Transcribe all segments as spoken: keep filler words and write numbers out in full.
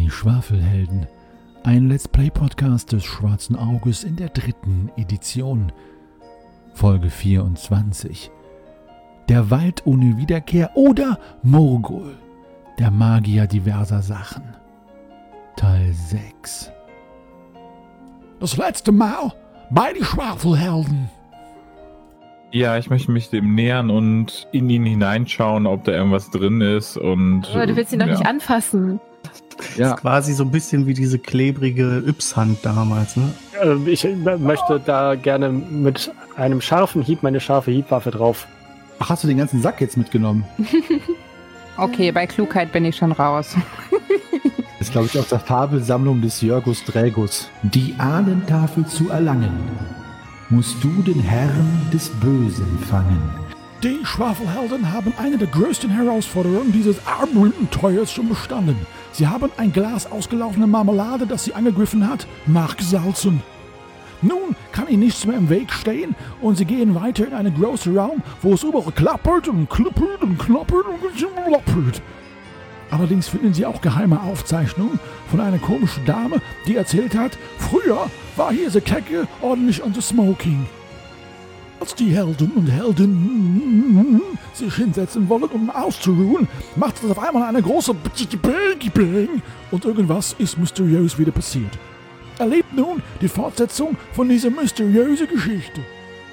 Die Schwafelhelden, ein Let's Play-Podcast des Schwarzen Auges in der dritten Edition. Folge vierundzwanzig. Der Wald ohne Wiederkehr oder Morgul, der Magier diverser Sachen. Teil sechs. Das letzte Mal bei die Schwafelhelden. Ja, ich möchte mich dem nähern und in ihn hineinschauen, ob da irgendwas drin ist. Und, Aber du willst ihn doch ja. nicht anfassen. Ja. Das ist quasi so ein bisschen wie diese klebrige Yps-Hand damals, ne? Ich möchte da gerne mit einem scharfen Hieb meine scharfe Hiebwaffe drauf. Ach, hast du den ganzen Sack jetzt mitgenommen? Okay, bei Klugheit bin ich schon raus. Das ist, glaube ich, aus der Fabelsammlung des Jörgus Drägus. Die Ahnentafel zu erlangen, musst du den Herrn des Bösen fangen. Die Schwafelhelden haben eine der größten Herausforderungen dieses Abenteuers schon bestanden. Sie haben ein Glas ausgelaufene Marmelade, das sie angegriffen hat, nachgesalzen. Nun kann ihnen nichts mehr im Weg stehen und sie gehen weiter in einen großen Raum, wo es überall klappert und klippert und klappert und klappert. Allerdings finden sie auch geheime Aufzeichnungen von einer komischen Dame, die erzählt hat, früher war hier the Kecke ordentlich on the smoking. Als die Helden und Heldinnen sich hinsetzen wollen, um auszuruhen, macht es auf einmal eine große Bang und irgendwas ist mysteriös wieder passiert. Erlebt nun die Fortsetzung von dieser mysteriösen Geschichte.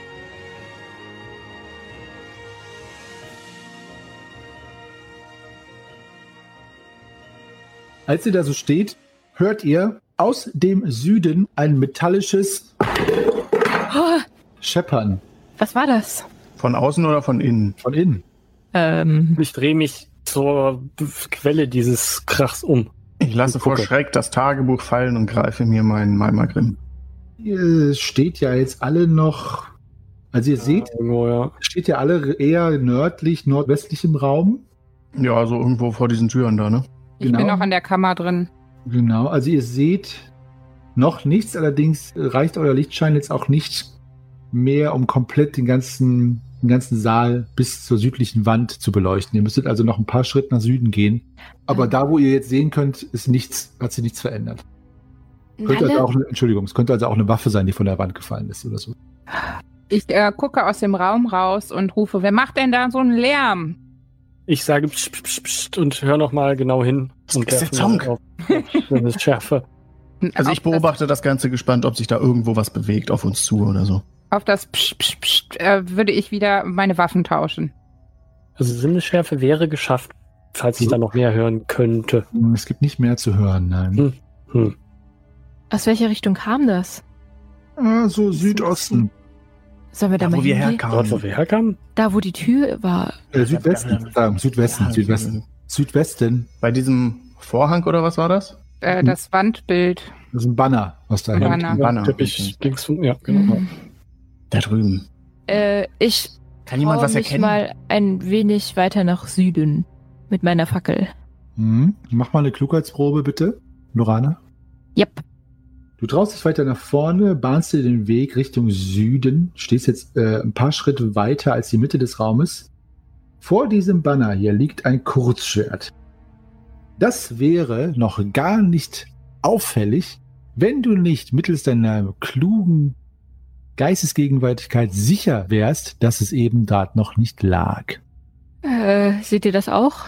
Als ihr da so steht, hört ihr aus dem Süden ein metallisches Oh, Scheppern. was war das? Von außen oder von innen? Von innen. Ähm, Ich drehe mich zur Quelle dieses Krachs um. Ich lasse vor Schreck das Tagebuch fallen und greife mir meinen Malmagrim. Ihr steht ja jetzt alle noch, also ihr seht, Irgendwo, ja. steht ja alle eher nördlich, nordwestlich im Raum. Ja, so irgendwo vor diesen Türen da, ne? Ich Genau. bin noch an der Kammer drin. Genau, also ihr seht noch nichts, allerdings reicht euer Lichtschein jetzt auch nicht mehr, um komplett den ganzen, den ganzen Saal bis zur südlichen Wand zu beleuchten. Ihr müsstet also noch ein paar Schritte nach Süden gehen. Aber Mhm. da, wo ihr jetzt sehen könnt, ist nichts, hat sich nichts verändert. Könnte also Nalle? auch, Entschuldigung, es könnte also auch eine Waffe sein, die von der Wand gefallen ist oder so. Ich äh, gucke aus dem Raum raus und rufe, wer macht denn da so einen Lärm? Ich sage pst, pst, pst und höre nochmal genau hin. Und ist der werfe Zonk. auf, auf eine Schärfe. Also ich Auf beobachte das Ganze gespannt, ob sich da irgendwo was bewegt auf uns zu oder so. Das, auf das Psch, Psch, Psch, äh, würde ich wieder meine Waffen tauschen. Also Sinnesschärfe wäre geschafft, falls ich da noch mehr hören könnte. Es gibt nicht mehr zu hören, nein. Hm. Hm. Aus welcher Richtung kam das? Ah, so Südosten. Sollen wir da, Da, mal wo wir hingehen? herkamen. Dort, wo wir herkamen? Da, wo die Tür war. Äh, Südwesten, sagen, Südwesten, Ja, Südwesten. Südwesten. Bei diesem Vorhang oder was war das? Äh, das Wandbild. Das ist ein Banner, was da hängt. Banner. Banner. Teppich links, ja, genau. Mhm. Da drüben. Äh, ich Kann jemand traue was mich erkennen? mal ein wenig weiter nach Süden mit meiner Fackel. Mhm. Mach mal eine Klugheitsprobe, bitte, Lorana. Yep. Du traust dich weiter nach vorne, bahnst dir den Weg Richtung Süden, stehst jetzt äh, ein paar Schritte weiter als die Mitte des Raumes. Vor diesem Banner hier liegt ein Kurzschwert. Das wäre noch gar nicht auffällig, wenn du nicht mittels deiner klugen Geistesgegenwärtigkeit sicher wärst, dass es eben dort noch nicht lag. Äh, seht ihr das auch?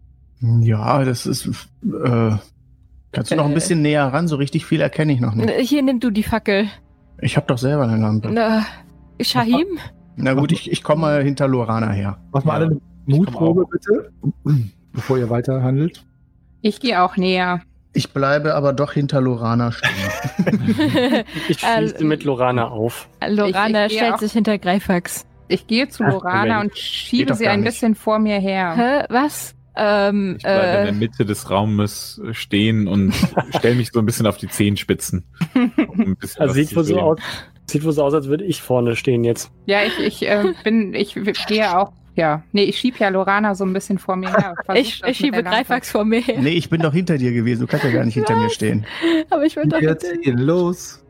Ja, das ist... Äh, kannst du noch ein Äh. bisschen näher ran? So richtig viel erkenne ich noch nicht. Äh, Hier, nimm du die Fackel. Ich habe doch selber eine Lampe. Na, Shahim? Na gut, ich, ich komme mal hinter Lorana her. Mach mal Ja, alle eine ich komm Mutprobe, auch. bitte, bevor ihr weiter handelt. Ich gehe auch näher. Ich bleibe aber doch hinter Lorana stehen. Ich schließe Äh, mit Lorana auf. Lorana ich gehe stellt auch- sich hinter Greifax. Ich gehe zu Ach, Lorana Moment. und schiebe doch sie gar ein nicht. bisschen vor mir her. Hä, was? Ähm, Ich bleibe in der äh, Mitte des Raumes stehen und stelle mich so ein bisschen auf die Zehenspitzen. Um ein bisschen Also was sieht zu wohl so sehen. aus, sieht wohl so aus, als würde ich vorne stehen jetzt. Ja, ich, ich äh, bin, ich gehe auch, ja. Nee, ich schiebe ja Lorana so ein bisschen vor mir her. Versuch ich, das ich mit schiebe der Lampe. Greifax vor mir her. Nee, ich bin doch hinter dir gewesen. Du kannst ja gar nicht hinter mir stehen. Aber ich will doch Wir bitte. ziehen los.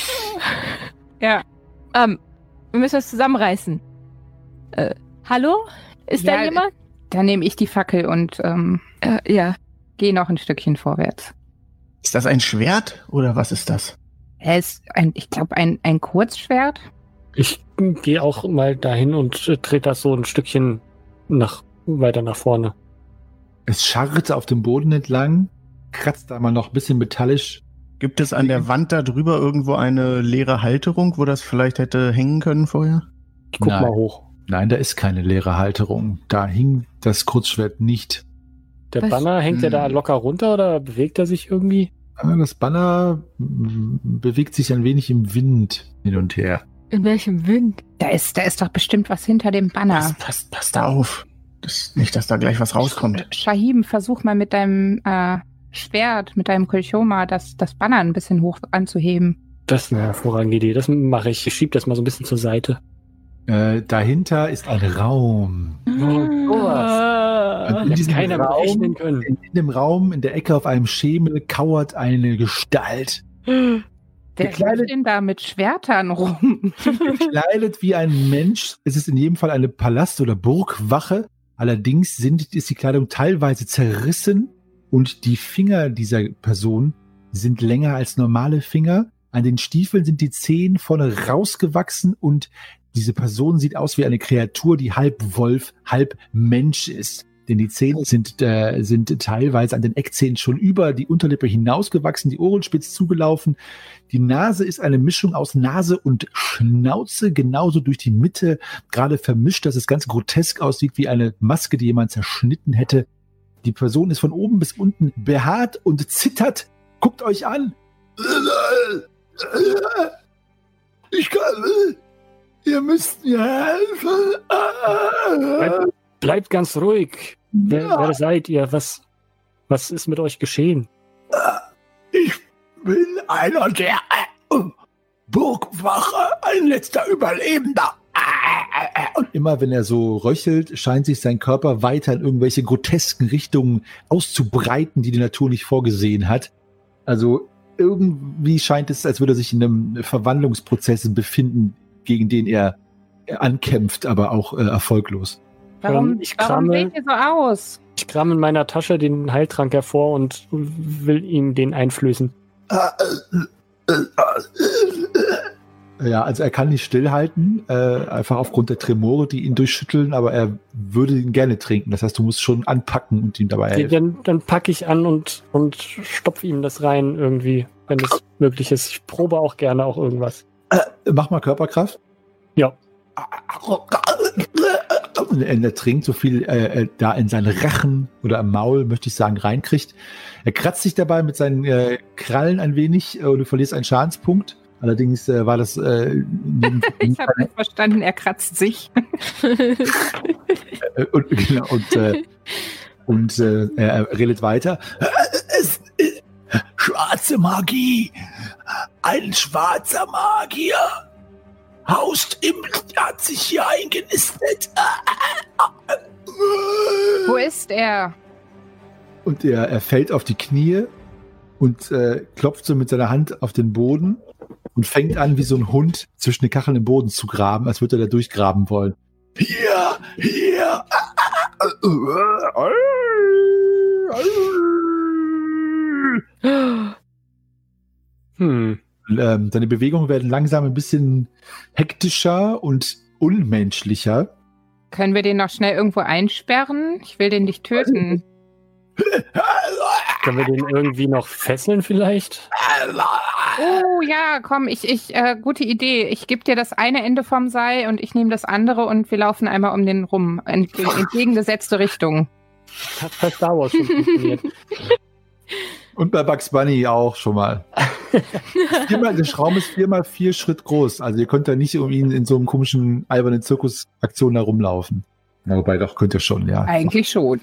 Ja. Ähm, wir müssen das zusammenreißen. Äh, hallo? Ist Ja, da jemand? Dann nehme ich die Fackel und ähm, Äh, ja. gehe noch ein Stückchen vorwärts. Ist das ein Schwert oder was ist das? Er ist, ein, ich glaube, ein, ein Kurzschwert. Ich gehe auch mal dahin und äh, trete das so ein Stückchen nach, weiter nach vorne. Es scharrt auf dem Boden entlang, kratzt da mal noch ein bisschen metallisch. Gibt es an der Wand da drüber irgendwo eine leere Halterung, wo das vielleicht hätte hängen können vorher? Ich guck Nein. mal hoch. Nein, da ist keine leere Halterung. Da hing das Kurzschwert nicht. Der Was? Banner, hängt der da Hm. locker runter oder bewegt er sich irgendwie? Das Banner mm, bewegt sich ein wenig im Wind hin und her. In welchem Wind? Da ist, da ist doch bestimmt was hinter dem Banner. Pass, pass, pass da auf. Das, nicht, dass da gleich was rauskommt. Shahim, versuch mal mit deinem äh, Schwert, mit deinem Kolchoma, das, das Banner ein bisschen hoch anzuheben. Das ist eine hervorragende Idee. Das mache ich. Ich schieb das mal so ein bisschen zur Seite. Äh, dahinter ist ein Raum. Ah. In Hätte diesem keiner mit Raum- rechnen können. In, in dem Raum, in der Ecke auf einem Schemel, kauert eine Gestalt. Der Gekleidet- läuft denn da mit Schwertern rum. Gekleidet wie ein Mensch. Es ist in jedem Fall eine Palast- oder Burgwache. Allerdings sind, ist die Kleidung teilweise zerrissen und die Finger dieser Person sind länger als normale Finger. An den Stiefeln sind die Zehen vorne rausgewachsen und diese Person sieht aus wie eine Kreatur, die halb Wolf, halb Mensch ist. Denn die Zähne sind, äh, sind teilweise an den Eckzähnen schon über die Unterlippe hinausgewachsen, die Ohren spitz zugelaufen. Die Nase ist eine Mischung aus Nase und Schnauze, genauso durch die Mitte, gerade vermischt, dass es ganz grotesk aussieht, wie eine Maske, die jemand zerschnitten hätte. Die Person ist von oben bis unten behaart und zittert. Guckt euch an! Ich kann... Ihr müsst mir helfen! Bleibt, bleibt ganz ruhig. Wer, wer seid ihr? Was, was ist mit euch geschehen? Ich bin einer der äh, Burgwache, ein letzter Überlebender. Und immer wenn er so röchelt, scheint sich sein Körper weiter in irgendwelche grotesken Richtungen auszubreiten, die die Natur nicht vorgesehen hat. Also irgendwie scheint es, als würde er sich in einem Verwandlungsprozess befinden, gegen den er ankämpft, aber auch äh, erfolglos. Warum, Ich warum krame- seht ihr so aus? Ich kram in meiner Tasche den Heiltrank hervor und will ihm den einflößen. Ja, also er kann nicht stillhalten, äh, einfach aufgrund der Tremore, die ihn durchschütteln, aber er würde ihn gerne trinken. Das heißt, du musst schon anpacken und ihm dabei helfen. Dann, dann packe ich an und, und stopfe ihm das rein irgendwie, wenn es möglich ist. Ich probe auch gerne auch irgendwas. Äh, mach mal Körperkraft. Ja. Und er, er trinkt so viel äh, äh, da in seinen Rachen oder im Maul, möchte ich sagen, reinkriegt. Er kratzt sich dabei mit seinen äh, Krallen ein wenig äh, und du verlierst einen Schadenspunkt. Allerdings äh, war das äh, neben, Ich habe nicht verstanden, er kratzt sich. äh, und, genau, und, äh, und äh, er redet weiter. Es ist schwarze Magie. Ein schwarzer Magier haust im, hat sich hier eingenistet. Wo ist er? Und er, er fällt auf die Knie und äh, klopft so mit seiner Hand auf den Boden und fängt an, wie so ein Hund zwischen den Kacheln im Boden zu graben, als würde er da durchgraben wollen. Hier, hier. Hm. Ähm, seine Bewegungen werden langsam ein bisschen hektischer und unmenschlicher. Können wir den noch schnell irgendwo einsperren? Ich will den nicht töten. Können wir den irgendwie noch fesseln vielleicht? Oh ja, komm, ich, ich, äh, gute Idee. Ich gebe dir das eine Ende vom Seil und ich nehme das andere und wir laufen einmal um den rum. In entgegengesetzte Richtung. Hat bei Star Wars schon funktioniert. Und bei Bugs Bunny auch schon mal. Viermal, der Schraum ist viermal vier Schritt groß. Also ihr könnt da nicht um ihn in so einem komischen, albernen Zirkusaktion herumlaufen. Na, wobei, doch, könnt ihr schon, ja. Eigentlich schon.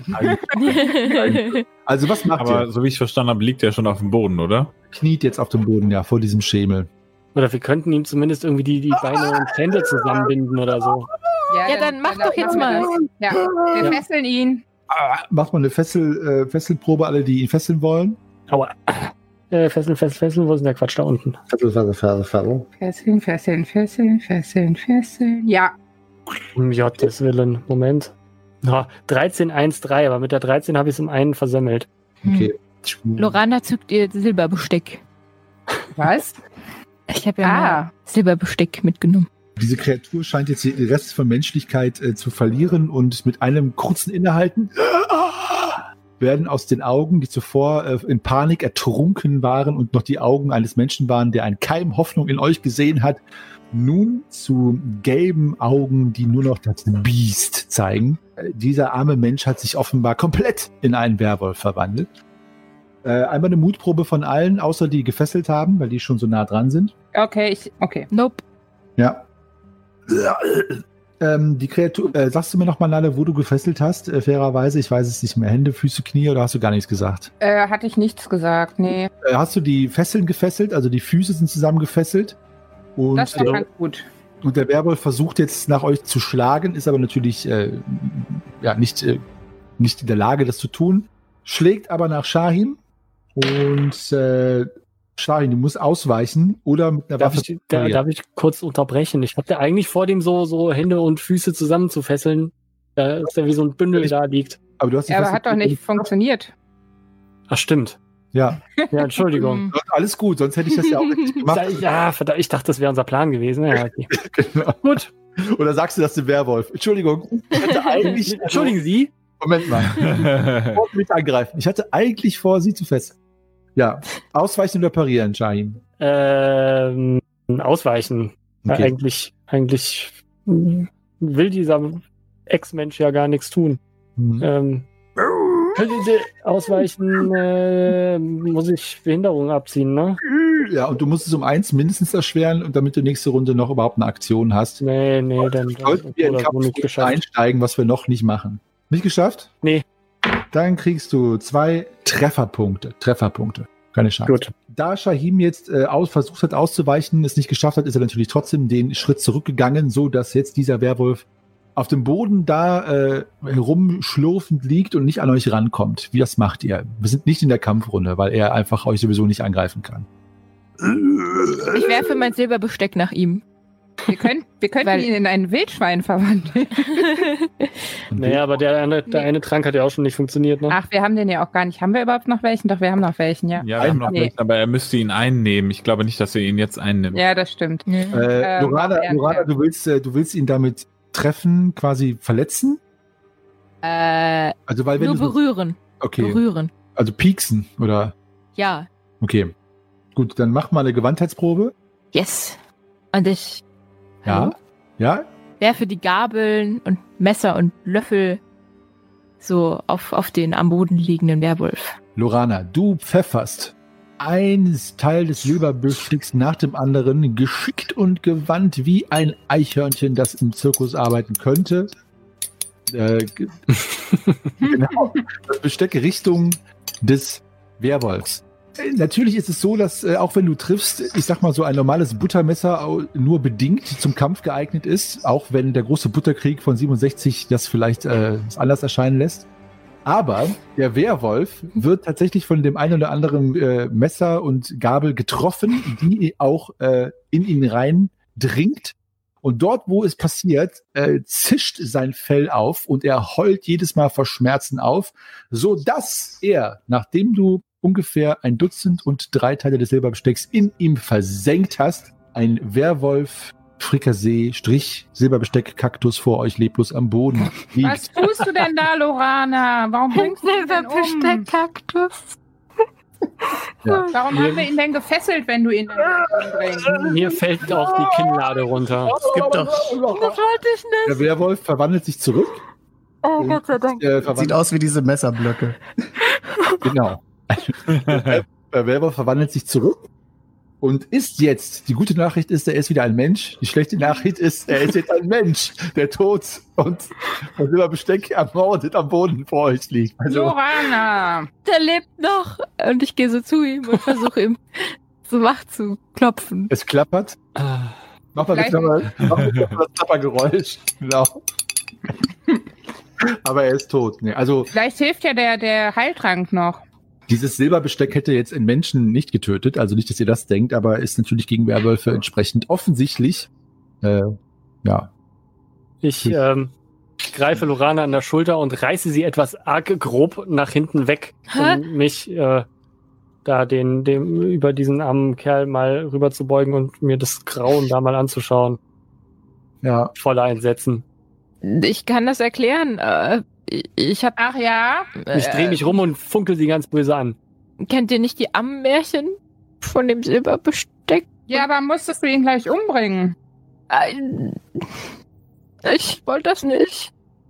Also was macht Aber ihr? so wie ich verstanden habe, liegt er schon auf dem Boden, oder? Kniet jetzt auf dem Boden, ja, vor diesem Schemel. Oder wir könnten ihm zumindest irgendwie die, die Beine und Hände zusammenbinden oder so. Ja, dann mach doch jetzt machen wir mal. das. Ja, wir Ja. fesseln ihn. Macht mal eine Fessel, äh, Fesselprobe, alle, die ihn fesseln wollen. Aua. Äh, fesseln, fesseln, fesseln. Wo ist denn der Quatsch da unten? Fessel, Fessel, Fessel, Fessel. Fesseln, fesseln, fesseln, fesseln, fesseln. Ja. Um Gottes Willen. Moment. Na, dreizehn eins drei, aber mit der dreizehn habe ich es im einen versemmelt. Okay. Lorana zückt ihr Silberbesteck. Was? Ich habe ja Ah. mal Silberbesteck mitgenommen. Diese Kreatur scheint jetzt den Rest von Menschlichkeit äh, zu verlieren und mit einem kurzen Innehalten werden aus den Augen, die zuvor äh, in Panik ertrunken waren und noch die Augen eines Menschen waren, der einen Keim Hoffnung in euch gesehen hat, nun zu gelben Augen, die nur noch das Biest zeigen. Äh, dieser arme Mensch hat sich offenbar komplett in einen Werwolf verwandelt. Äh, einmal eine Mutprobe von allen, außer die gefesselt haben, weil die schon so nah dran sind. Okay, ich, okay. Nope. Ja. Ähm, die Kreatur, äh, sagst du mir nochmal, Nalle, wo du gefesselt hast, äh, fairerweise? Ich weiß es nicht mehr. Hände, Füße, Knie oder hast du gar nichts gesagt? Äh, hatte ich nichts gesagt, nee. Äh, hast du die Fesseln gefesselt, also die Füße sind zusammen gefesselt? Und, Das war äh, ganz gut. und der Werwolf versucht jetzt nach euch zu schlagen, ist aber natürlich äh, ja, nicht, äh, nicht in der Lage, das zu tun. Schlägt aber nach Shahim und äh, Shahim, du musst ausweichen oder mit einer Darf Waffe. ich, da, darf ich kurz unterbrechen? Ich hatte eigentlich vor, dem so, so Hände und Füße zusammenzufesseln, da ist der wie so ein Bündel Ich- da liegt. aber du hast die Ja, aber Fessel- hat doch nicht funktioniert. Ach, stimmt. Ja, Ja, Entschuldigung. Hm. alles gut, sonst hätte ich das ja auch nicht gemacht. Ja, verdammt, ich dachte, das wäre unser Plan gewesen. Ja, okay. Genau. Gut. Oder sagst du das dem Werwolf? Entschuldigung, ich hatte eigentlich. Entschuldigen Sie. Moment mal. Ich wollte mich angreifen. Ich hatte eigentlich vor, sie zu fesseln. Ja, ausweichen oder parieren, Shahim. Ähm, ausweichen. Ja, Okay. eigentlich, eigentlich hm, will dieser Ex-Mensch ja gar nichts tun. Hm. Ähm, könnte ausweichen, äh, muss ich Behinderung abziehen, ne? Ja, und du musst es um eins mindestens erschweren, und damit du nächste Runde noch überhaupt eine Aktion hast. Nee, nee, dann Sollten wir in oder so nicht Kampf geschafft. einsteigen, was wir noch nicht machen. Nicht geschafft? Nee. Dann kriegst du zwei Trefferpunkte. Trefferpunkte. Keine Chance. Gut. Da Shahim jetzt äh, aus, versucht hat auszuweichen, es nicht geschafft hat, ist er natürlich trotzdem den Schritt zurückgegangen, so dass jetzt dieser Werwolf auf dem Boden da äh, herumschlurfend liegt und nicht an euch rankommt. Wie das macht ihr? Wir sind nicht in der Kampfrunde, weil er einfach euch sowieso nicht angreifen kann. Ich werfe mein Silberbesteck nach ihm. Wir, können, wir könnten Weil- ihn in ein Wildschwein verwandeln. Naja, aber der eine, der Nee. eine Trank hat ja auch schon nicht funktioniert, ne? Ach, wir haben den ja auch gar nicht. Haben wir überhaupt noch welchen? Doch, wir haben noch welchen, ja. Ja, wir haben noch Nee. welchen, aber er müsste ihn einnehmen. Ich glaube nicht, dass er ihn jetzt einnimmt. Ja, das stimmt. Äh, Ähm, Lorana, ja, Lorana ja. du, willst, äh, du willst ihn damit treffen, quasi verletzen? äh, Also, weil wenn nur du so, berühren. okay, Berühren. also pieksen oder Ja. okay. Gut, dann mach mal eine Gewandtheitsprobe. Yes. Und ich Ja. Hallo? Ja? werfe die Gabeln und Messer und Löffel so auf, auf den am Boden liegenden Werwolf. Lorana, du pfefferst ein Teil des Silberbüschels nach dem anderen, geschickt und gewandt wie ein Eichhörnchen, das im Zirkus arbeiten könnte. Äh, ge- genau. Das Besteck Richtung des Werwolfs. Äh, Natürlich ist es so, dass äh, auch wenn du triffst, ich sag mal so ein normales Buttermesser au- nur bedingt zum Kampf geeignet ist, auch wenn der große Butterkrieg von siebenundsechzig das vielleicht äh, anders erscheinen lässt. Aber der Werwolf wird tatsächlich von dem einen oder anderen äh, Messer und Gabel getroffen, die auch äh, in ihn rein dringt. Und dort, wo es passiert, äh, zischt sein Fell auf und er heult jedes Mal vor Schmerzen auf, so dass er, nachdem du ungefähr ein Dutzend und drei Teile des Silberbestecks in ihm versenkt hast, ein Werwolf Frikassee Strich Silberbesteck Kaktus vor euch leblos am Boden liegt. Was tust du denn da, Lorana? Warum bringst du ihn denn um? Kaktus. Ja. Warum haben wir ihn denn gefesselt, wenn du ihn dann umbringst? Mir fällt auch die Kinnlade runter. Es gibt doch, Das wollte ich nicht. Der Werwolf verwandelt sich zurück. Oh, Gott sei Dank. Äh, sieht verwandelt, aus wie diese Messerblöcke. genau. Der Werwolf verwandelt sich zurück und ist jetzt, die gute Nachricht ist, er ist wieder ein Mensch. Die schlechte Nachricht ist, er ist jetzt ein Mensch, der tot und von Silberbesteck ermordet am Boden vor euch liegt. Also, Lorana! Der lebt noch. Und ich gehe so zu ihm und versuche ihm so wach zu klopfen. es klappert. Ah, Mach mal bitte Vielleicht- mal, mach mal bitte mal das Klappergeräusch. Genau. Aber er ist tot. Nee, also Vielleicht hilft ja der, der Heiltrank noch. dieses Silberbesteck hätte jetzt einen Menschen nicht getötet, also nicht, dass ihr das denkt, aber ist natürlich gegen Werwölfe entsprechend offensichtlich. Äh, ja. Ich ähm, greife Lorana an der Schulter und reiße sie etwas arg grob nach hinten weg, Hä? um mich äh, da den, dem, über diesen armen Kerl mal rüber zu beugen und mir das Grauen da mal anzuschauen. Ja. Voller Entsetzen. Ich kann das erklären. Äh, ich hab. Ach ja? Ich drehe mich rum und funkel sie ganz böse an. Kennt ihr nicht die Ammenmärchen von dem Silberbesteck? Ja, aber musstest du ihn gleich umbringen? Äh, Ich wollte das nicht.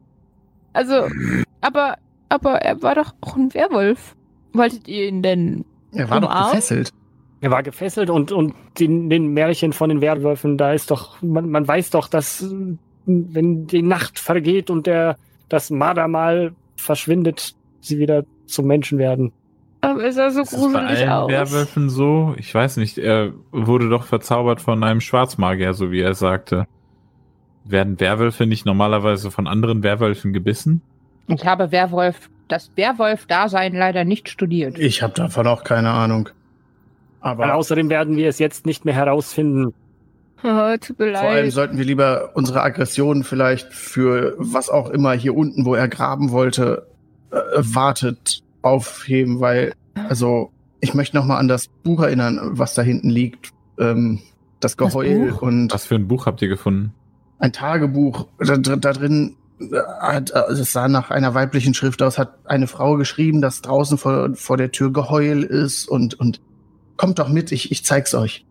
Also, aber, aber er war doch auch ein Werwolf. Wolltet ihr ihn denn Er war doch umarmen? gefesselt. Er war gefesselt und, und den, den Märchen von den Werwölfen, da ist doch, man, man weiß doch, dass wenn die Nacht vergeht und der, das Mardermal verschwindet, sie wieder zum Menschen werden. Aber es sah so Ist das bei gruselig allen aus. Werwölfen so? Ich weiß nicht, er wurde doch verzaubert von einem Schwarzmagier, so wie er sagte. Werden Werwölfe nicht normalerweise von anderen Werwölfen gebissen? Ich habe Werwolf, das Werwolf-Dasein leider nicht studiert. Ich habe davon auch keine Ahnung. Weil Aber außerdem werden wir es jetzt nicht mehr herausfinden. Oh, tut mir vor allem leid. sollten wir lieber unsere Aggression vielleicht für was auch immer hier unten, wo er graben wollte, äh, wartet, aufheben, weil, also, ich möchte noch mal an das Buch erinnern, was da hinten liegt. Ähm, das Geheul Buch? und Was für ein Buch habt ihr gefunden? ein Tagebuch. Da, da drin, äh, hat, äh, es sah nach einer weiblichen Schrift aus, hat eine Frau geschrieben, dass draußen vor, vor der Tür Geheul ist und, und kommt doch mit, ich, ich zeig's euch.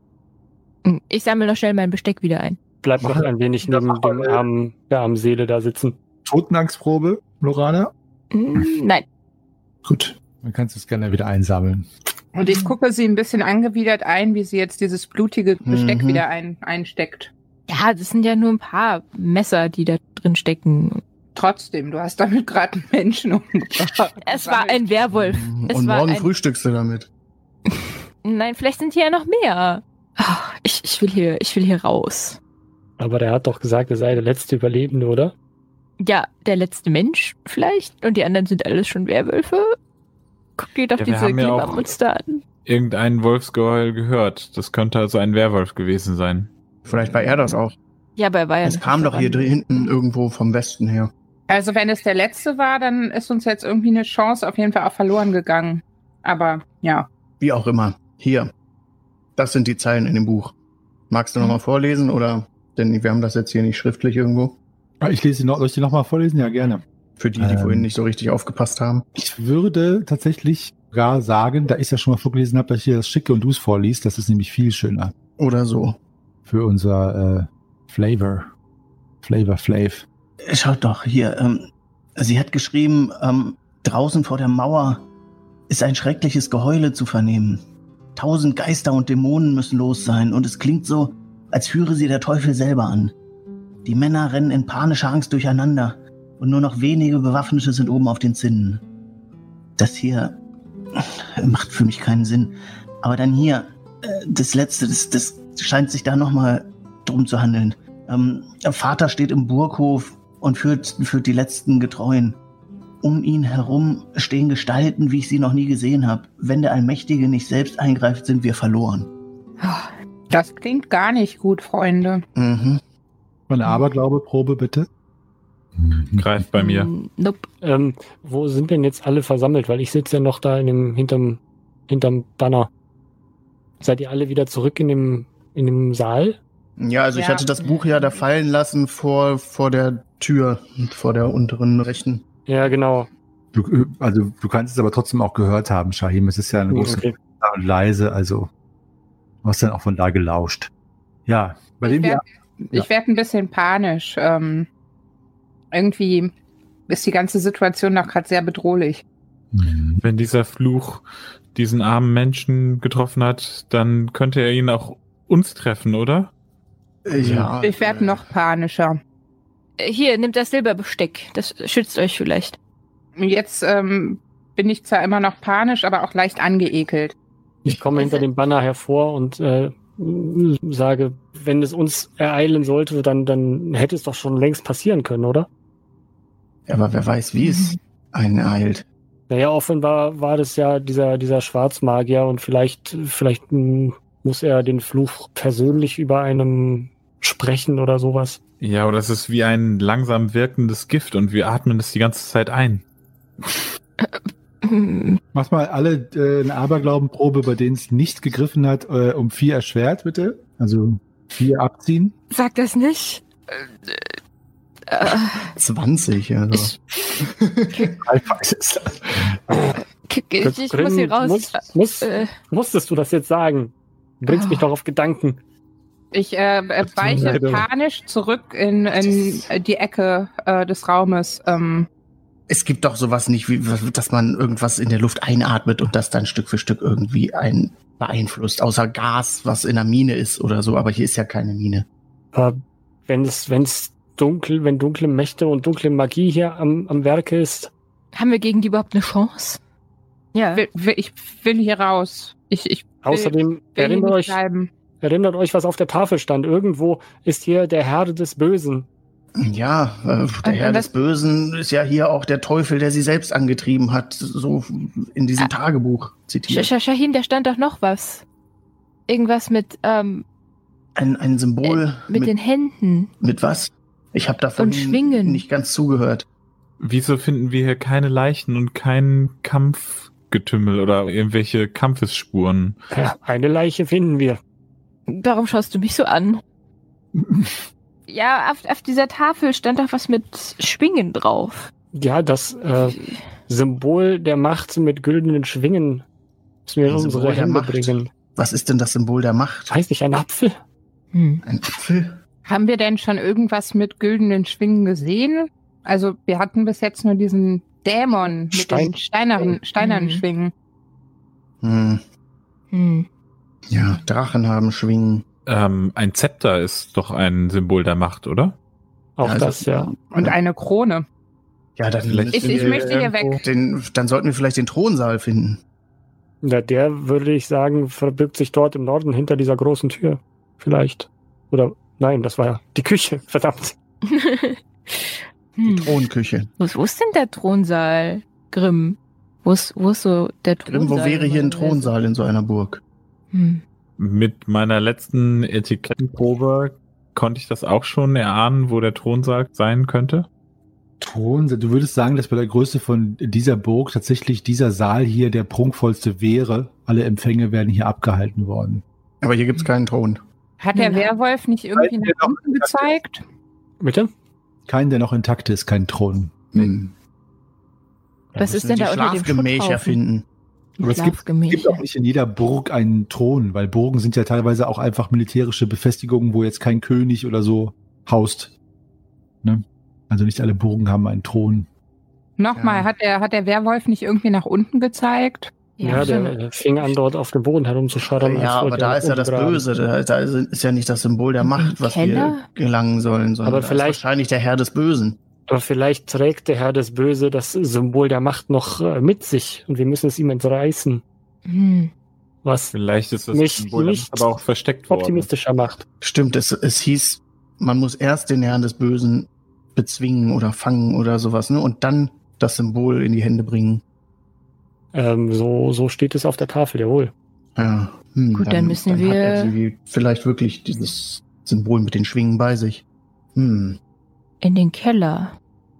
Ich sammle noch schnell mein Besteck wieder ein. Bleibt noch ein wenig neben dem armen, der armen Seele da sitzen. Totenangstprobe, Lorana? Hm, Nein. Gut, dann kannst du es gerne wieder einsammeln. Und ich gucke sie ein bisschen angewidert ein, wie sie jetzt dieses blutige Besteck Mhm. wieder ein, einsteckt. Ja, das sind ja nur ein paar Messer, die da drin stecken. Trotzdem, du hast damit gerade einen Menschen umgebracht. Es war ein Werwolf. Es und war morgen ein... frühstückst du damit. Nein, vielleicht sind hier ja noch mehr. Ach, ich, ich will hier, ich will hier raus. Aber der hat doch gesagt, er sei der letzte Überlebende, oder? Ja, der letzte Mensch vielleicht. Und die anderen sind alles schon Werwölfe. Guck dir doch Ja, wir diese haben ja auch- Glibbermonster an. Irgendein Wolfsgeheul gehört. Das könnte also ein Werwolf gewesen sein. Vielleicht war er das auch. Ja, aber er war ja Es noch kam nicht doch hier voran. hinten irgendwo vom Westen her. Also wenn es der letzte war, dann ist uns jetzt irgendwie eine Chance auf jeden Fall auch verloren gegangen. Aber ja. Wie auch immer. Hier. Das sind die Zeilen in dem Buch. Magst du Mhm. nochmal vorlesen oder? Denn wir haben das jetzt hier nicht schriftlich irgendwo. Ah, Ich lese sie noch, soll ich die nochmal vorlesen? Ja, gerne. Für die, die Ähm. vorhin nicht so richtig aufgepasst haben. Ich würde tatsächlich gar sagen, da ich ja schon mal vorgelesen habe, dass ich hier das schicke und du es vorliest, das ist nämlich viel schöner Oder so. für unser äh, Flavor. Flavor Flav. Schaut doch, hier, ähm, sie hat geschrieben, ähm, draußen vor der Mauer ist ein schreckliches Geheule zu vernehmen. Tausend Geister und Dämonen müssen los sein und es klingt so, als führe sie der Teufel selber an. Die Männer rennen in panischer Angst durcheinander und nur noch wenige Bewaffnete sind oben auf den Zinnen. Das hier macht für mich keinen Sinn. Aber dann hier, äh, das letzte, das, das scheint sich da nochmal drum zu handeln. Ähm, der Vater steht im Burghof und führt, führt die letzten Getreuen. Um ihn herum stehen Gestalten, wie ich sie noch nie gesehen habe. Wenn der Allmächtige nicht selbst eingreift, sind wir verloren. Das klingt gar nicht gut, Freunde. Mhm. Eine Aberglaube-Probe, bitte. Greift bei mir. Hm, Nope. Ähm, wo sind denn jetzt alle versammelt? Weil ich sitze ja noch da in dem, hinterm, hinterm Banner. Seid ihr alle wieder zurück in dem, in dem Saal? Ja, also ich Ja. hatte das Buch ja da fallen lassen vor, vor der Tür, vor der unteren rechten. Ja, genau. Du, äh, also du kannst es aber trotzdem auch gehört haben, Shahim. Es ist ja eine große Okay. und leise, also du hast dann auch von da gelauscht. Ja, bei Ich dem wir werde ich werd ein bisschen panisch. Ähm, irgendwie ist die ganze Situation noch gerade sehr bedrohlich. Wenn dieser Fluch diesen armen Menschen getroffen hat, dann könnte er ihn auch uns treffen, oder? Ja. Ich werde noch panischer. Äh, Hier, nimmt das Silberbesteck. Das schützt euch vielleicht. Jetzt ähm, bin ich zwar immer noch panisch, aber auch leicht angeekelt. Ich komme hinter dem Banner hervor und äh, sage, wenn es uns ereilen sollte, dann, dann hätte es doch schon längst passieren können, oder? Ja, aber wer weiß, wie es einen ereilt. Naja, offenbar war das ja dieser, dieser Schwarzmagier und vielleicht, vielleicht mh, muss er den Fluch persönlich über einem sprechen oder sowas. Ja, oder es ist wie ein langsam wirkendes Gift und wir atmen das die ganze Zeit ein. Hm, Macht mal alle äh, eine Aberglaubenprobe, bei denen es nicht gegriffen hat, äh, um vier erschwert, bitte. Also vier abziehen. Sag das nicht. Äh, äh, zwanzig, also. ich, Einfach ist es das. ich, ich, ich muss hier raus. Muss, muss, Äh, musstest du das jetzt sagen? Du bringst Oh. mich doch auf Gedanken. Ich äh, äh, weiche Leider. panisch zurück in, in die Ecke äh, des Raumes. Ähm, Es gibt doch sowas nicht, wie, dass man irgendwas in der Luft einatmet und das dann Stück für Stück irgendwie ein beeinflusst, außer Gas, was in der Mine ist oder so, aber hier ist ja keine Mine. Aber wenn es, wenn es dunkel, wenn dunkle Mächte und dunkle Magie hier am, am Werke ist, haben wir gegen die überhaupt eine Chance? Ja. will, will, ich will hier raus. Ich, ich will, außerdem will hier erinnert nicht euch, bleiben. erinnert euch, was auf der Tafel stand. Irgendwo ist hier der Herr des Bösen. Ja, äh, der Und- Herr und des das- Bösen ist ja hier auch der Teufel, der sie selbst angetrieben hat, so in diesem Ah. Tagebuch Sch zitiert. Sch Shahin, da stand doch noch was. Irgendwas mit, ähm, Ein, ein Symbol mit, mit, den Händen. mit was? Ich habe davon Und Schwingen. nicht ganz zugehört. Wieso finden wir hier keine Leichen und kein Kampfgetümmel oder irgendwelche Kampfesspuren? Ja, eine Leiche finden wir. Warum schaust du mich so an? Ja, auf, auf dieser Tafel stand doch was mit Schwingen drauf. Ja, das äh, Symbol der Macht mit güldenen Schwingen müssen wir in Ein unsere Symbol der Hände Macht. bringen. Was ist denn das Symbol der Macht? Weiß nicht, ein Apfel? Hm. Ein Apfel? Haben wir denn schon irgendwas mit güldenen Schwingen gesehen? Also wir hatten bis jetzt nur diesen Dämon mit Stein- den steineren, steinernen Mhm. Schwingen. Hm, Hm. ja, Drachen haben Schwingen. Ähm, ein Zepter ist doch ein Symbol der Macht, oder? Auch Also- das, ja. Und Ja. eine Krone. Ja, dann, Vielleicht Ich, müssen ich wir möchte hier irgendwo weg. Den, dann sollten wir vielleicht den Thronsaal finden. Ja, der, würde ich sagen, verbirgt sich dort im Norden hinter dieser großen Tür. Vielleicht. Oder, nein, das war ja die Küche. Verdammt. Die hm. Thronküche. wo, ist- wo ist denn der Thronsaal, Grimm? Wo ist, wo ist so der Thronsaal? Grimm, wo wäre hier ein normalerweise? Thronsaal in so einer Burg? Hm. Mit meiner letzten Etikettenprobe konnte ich das auch schon erahnen, wo der Thronsaal sein könnte. Thron, du würdest sagen, dass bei der Größe von dieser Burg tatsächlich dieser Saal hier der prunkvollste wäre. Alle Empfänge werden hier abgehalten worden. Aber hier gibt's keinen Thron. Hat der Ja. Werwolf nicht irgendwie Weiß nach der doch, unten gezeigt? Bitte? Kein, der noch intakt ist, kein Thron. Hm. Was Dann ist müssen denn wir da die unter dem Schlafgemächer Schutthaufen? finden. Aber es gibt, es gibt Schlafgemächer. auch nicht in jeder Burg einen Thron, weil Burgen sind ja teilweise auch einfach militärische Befestigungen, wo jetzt kein König oder so haust. Ne? Also nicht alle Burgen haben einen Thron. Nochmal, Ja. hat, der, hat der Werwolf nicht irgendwie nach unten gezeigt? Ja, so der, eine- der fing an, dort auf dem Boden herumzuscharren. als Ja, aber wollte da er ist ja das umgraben. Böse. Da, da ist ja nicht das Symbol der Im Macht, was wir Keller? gelangen sollen, sondern Aber da vielleicht- ist wahrscheinlich der Herr des Bösen. Aber vielleicht trägt der Herr des Böse das Symbol der Macht noch äh, mit sich und wir müssen es ihm entreißen. Hm. Was Vielleicht ist das Nicht- Symbol der nicht Macht aber auch versteckt worden. optimistischer macht. Stimmt, es, es hieß, man muss erst den Herrn des Bösen bezwingen oder fangen oder sowas, ne? Und dann das Symbol in die Hände bringen. Ähm, so, so steht es auf der Tafel, jawohl. Ja. Hm, Gut, dann müssen Hat wir- er sie vielleicht wirklich dieses Symbol mit den Schwingen bei sich. Hm. In den Keller.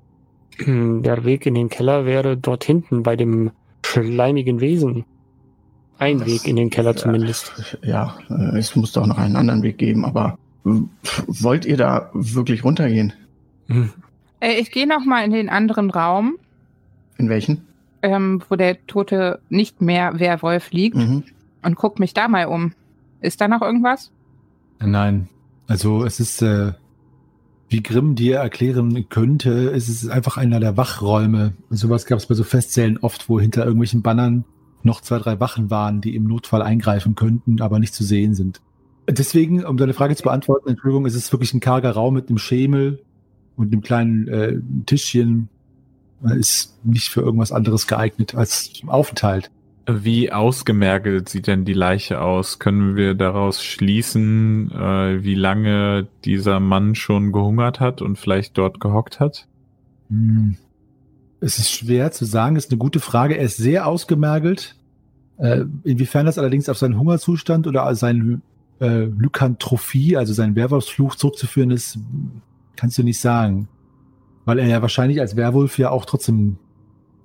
Der Weg in den Keller wäre dort hinten bei dem schleimigen Wesen. Ein Das- Weg in den Keller ja. zumindest. Ja, äh, es muss doch noch einen anderen Weg geben, aber w- wollt ihr da wirklich runtergehen? Hm. Äh, ich gehe nochmal in den anderen Raum, In welchen? ähm, wo der tote nicht mehr Werwolf liegt Mhm. und guck mich da mal um. Ist da noch irgendwas? Nein. Also es ist, äh, wie Grimm dir erklären könnte, es ist einfach einer der Wachräume. Und sowas gab es bei so Festsälen oft, wo hinter irgendwelchen Bannern noch zwei, drei Wachen waren, die im Notfall eingreifen könnten, aber nicht zu sehen sind. Deswegen, um deine Frage zu beantworten, Entschuldigung, es ist wirklich ein karger Raum mit einem Schemel und einem kleinen äh, Tischchen. Er ist nicht für irgendwas anderes geeignet als zum Aufenthalt. Wie ausgemergelt sieht denn die Leiche aus? Können wir daraus schließen, äh, wie lange dieser Mann schon gehungert hat und vielleicht dort gehockt hat? Hm. Es ist schwer zu sagen, ist eine gute Frage. Er ist sehr ausgemergelt. Äh, inwiefern das allerdings auf seinen Hungerzustand oder seine äh, Lykantrophie, also seinen Werwolfsfluch zurückzuführen ist, kannst du nicht sagen. Weil er ja wahrscheinlich als Werwolf ja auch trotzdem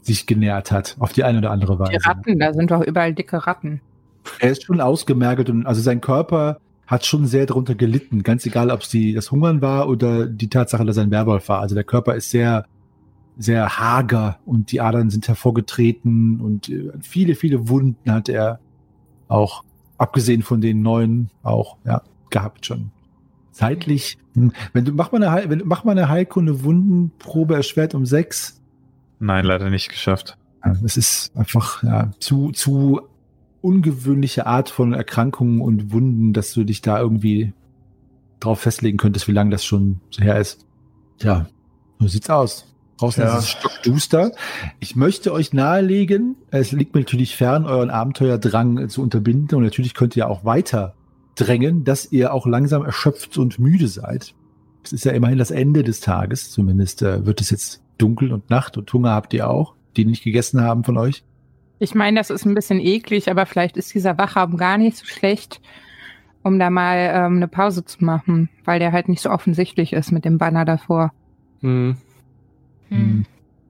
sich genährt hat, auf die eine oder andere Weise. Die Ratten, da sind doch überall dicke Ratten. Er ist schon ausgemergelt und also sein Körper hat schon sehr darunter gelitten, ganz egal, ob es die, das Hungern war oder die Tatsache, dass er ein Werwolf war. Also der Körper ist sehr, sehr hager und die Adern sind hervorgetreten und viele, viele Wunden hat er auch, abgesehen von den neuen, auch ja, gehabt schon. Zeitlich, wenn du, mach mal eine, Heil, wenn, mach mal eine Heilkunde Wundenprobe erschwert um sechs. Nein, leider nicht geschafft. Es ist einfach ja, zu, zu ungewöhnliche Art von Erkrankungen und Wunden, dass du dich da irgendwie drauf festlegen könntest, wie lange das schon her ist. Tja, so sieht's aus. Draußen Ja. ist es stockduster. Ich möchte euch nahelegen, es liegt mir natürlich fern, euren Abenteuerdrang zu unterbinden und natürlich könnt ihr auch weiter drängen, dass ihr auch langsam erschöpft und müde seid. Es ist ja immerhin das Ende des Tages, zumindest äh, wird es jetzt dunkel und Nacht und Hunger habt ihr auch, die nicht gegessen haben von euch. Ich meine, das ist ein bisschen eklig, aber vielleicht ist dieser Wachraum gar nicht so schlecht, um da mal ähm, eine Pause zu machen, weil der halt nicht so offensichtlich ist mit dem Banner davor. Hm. Hm.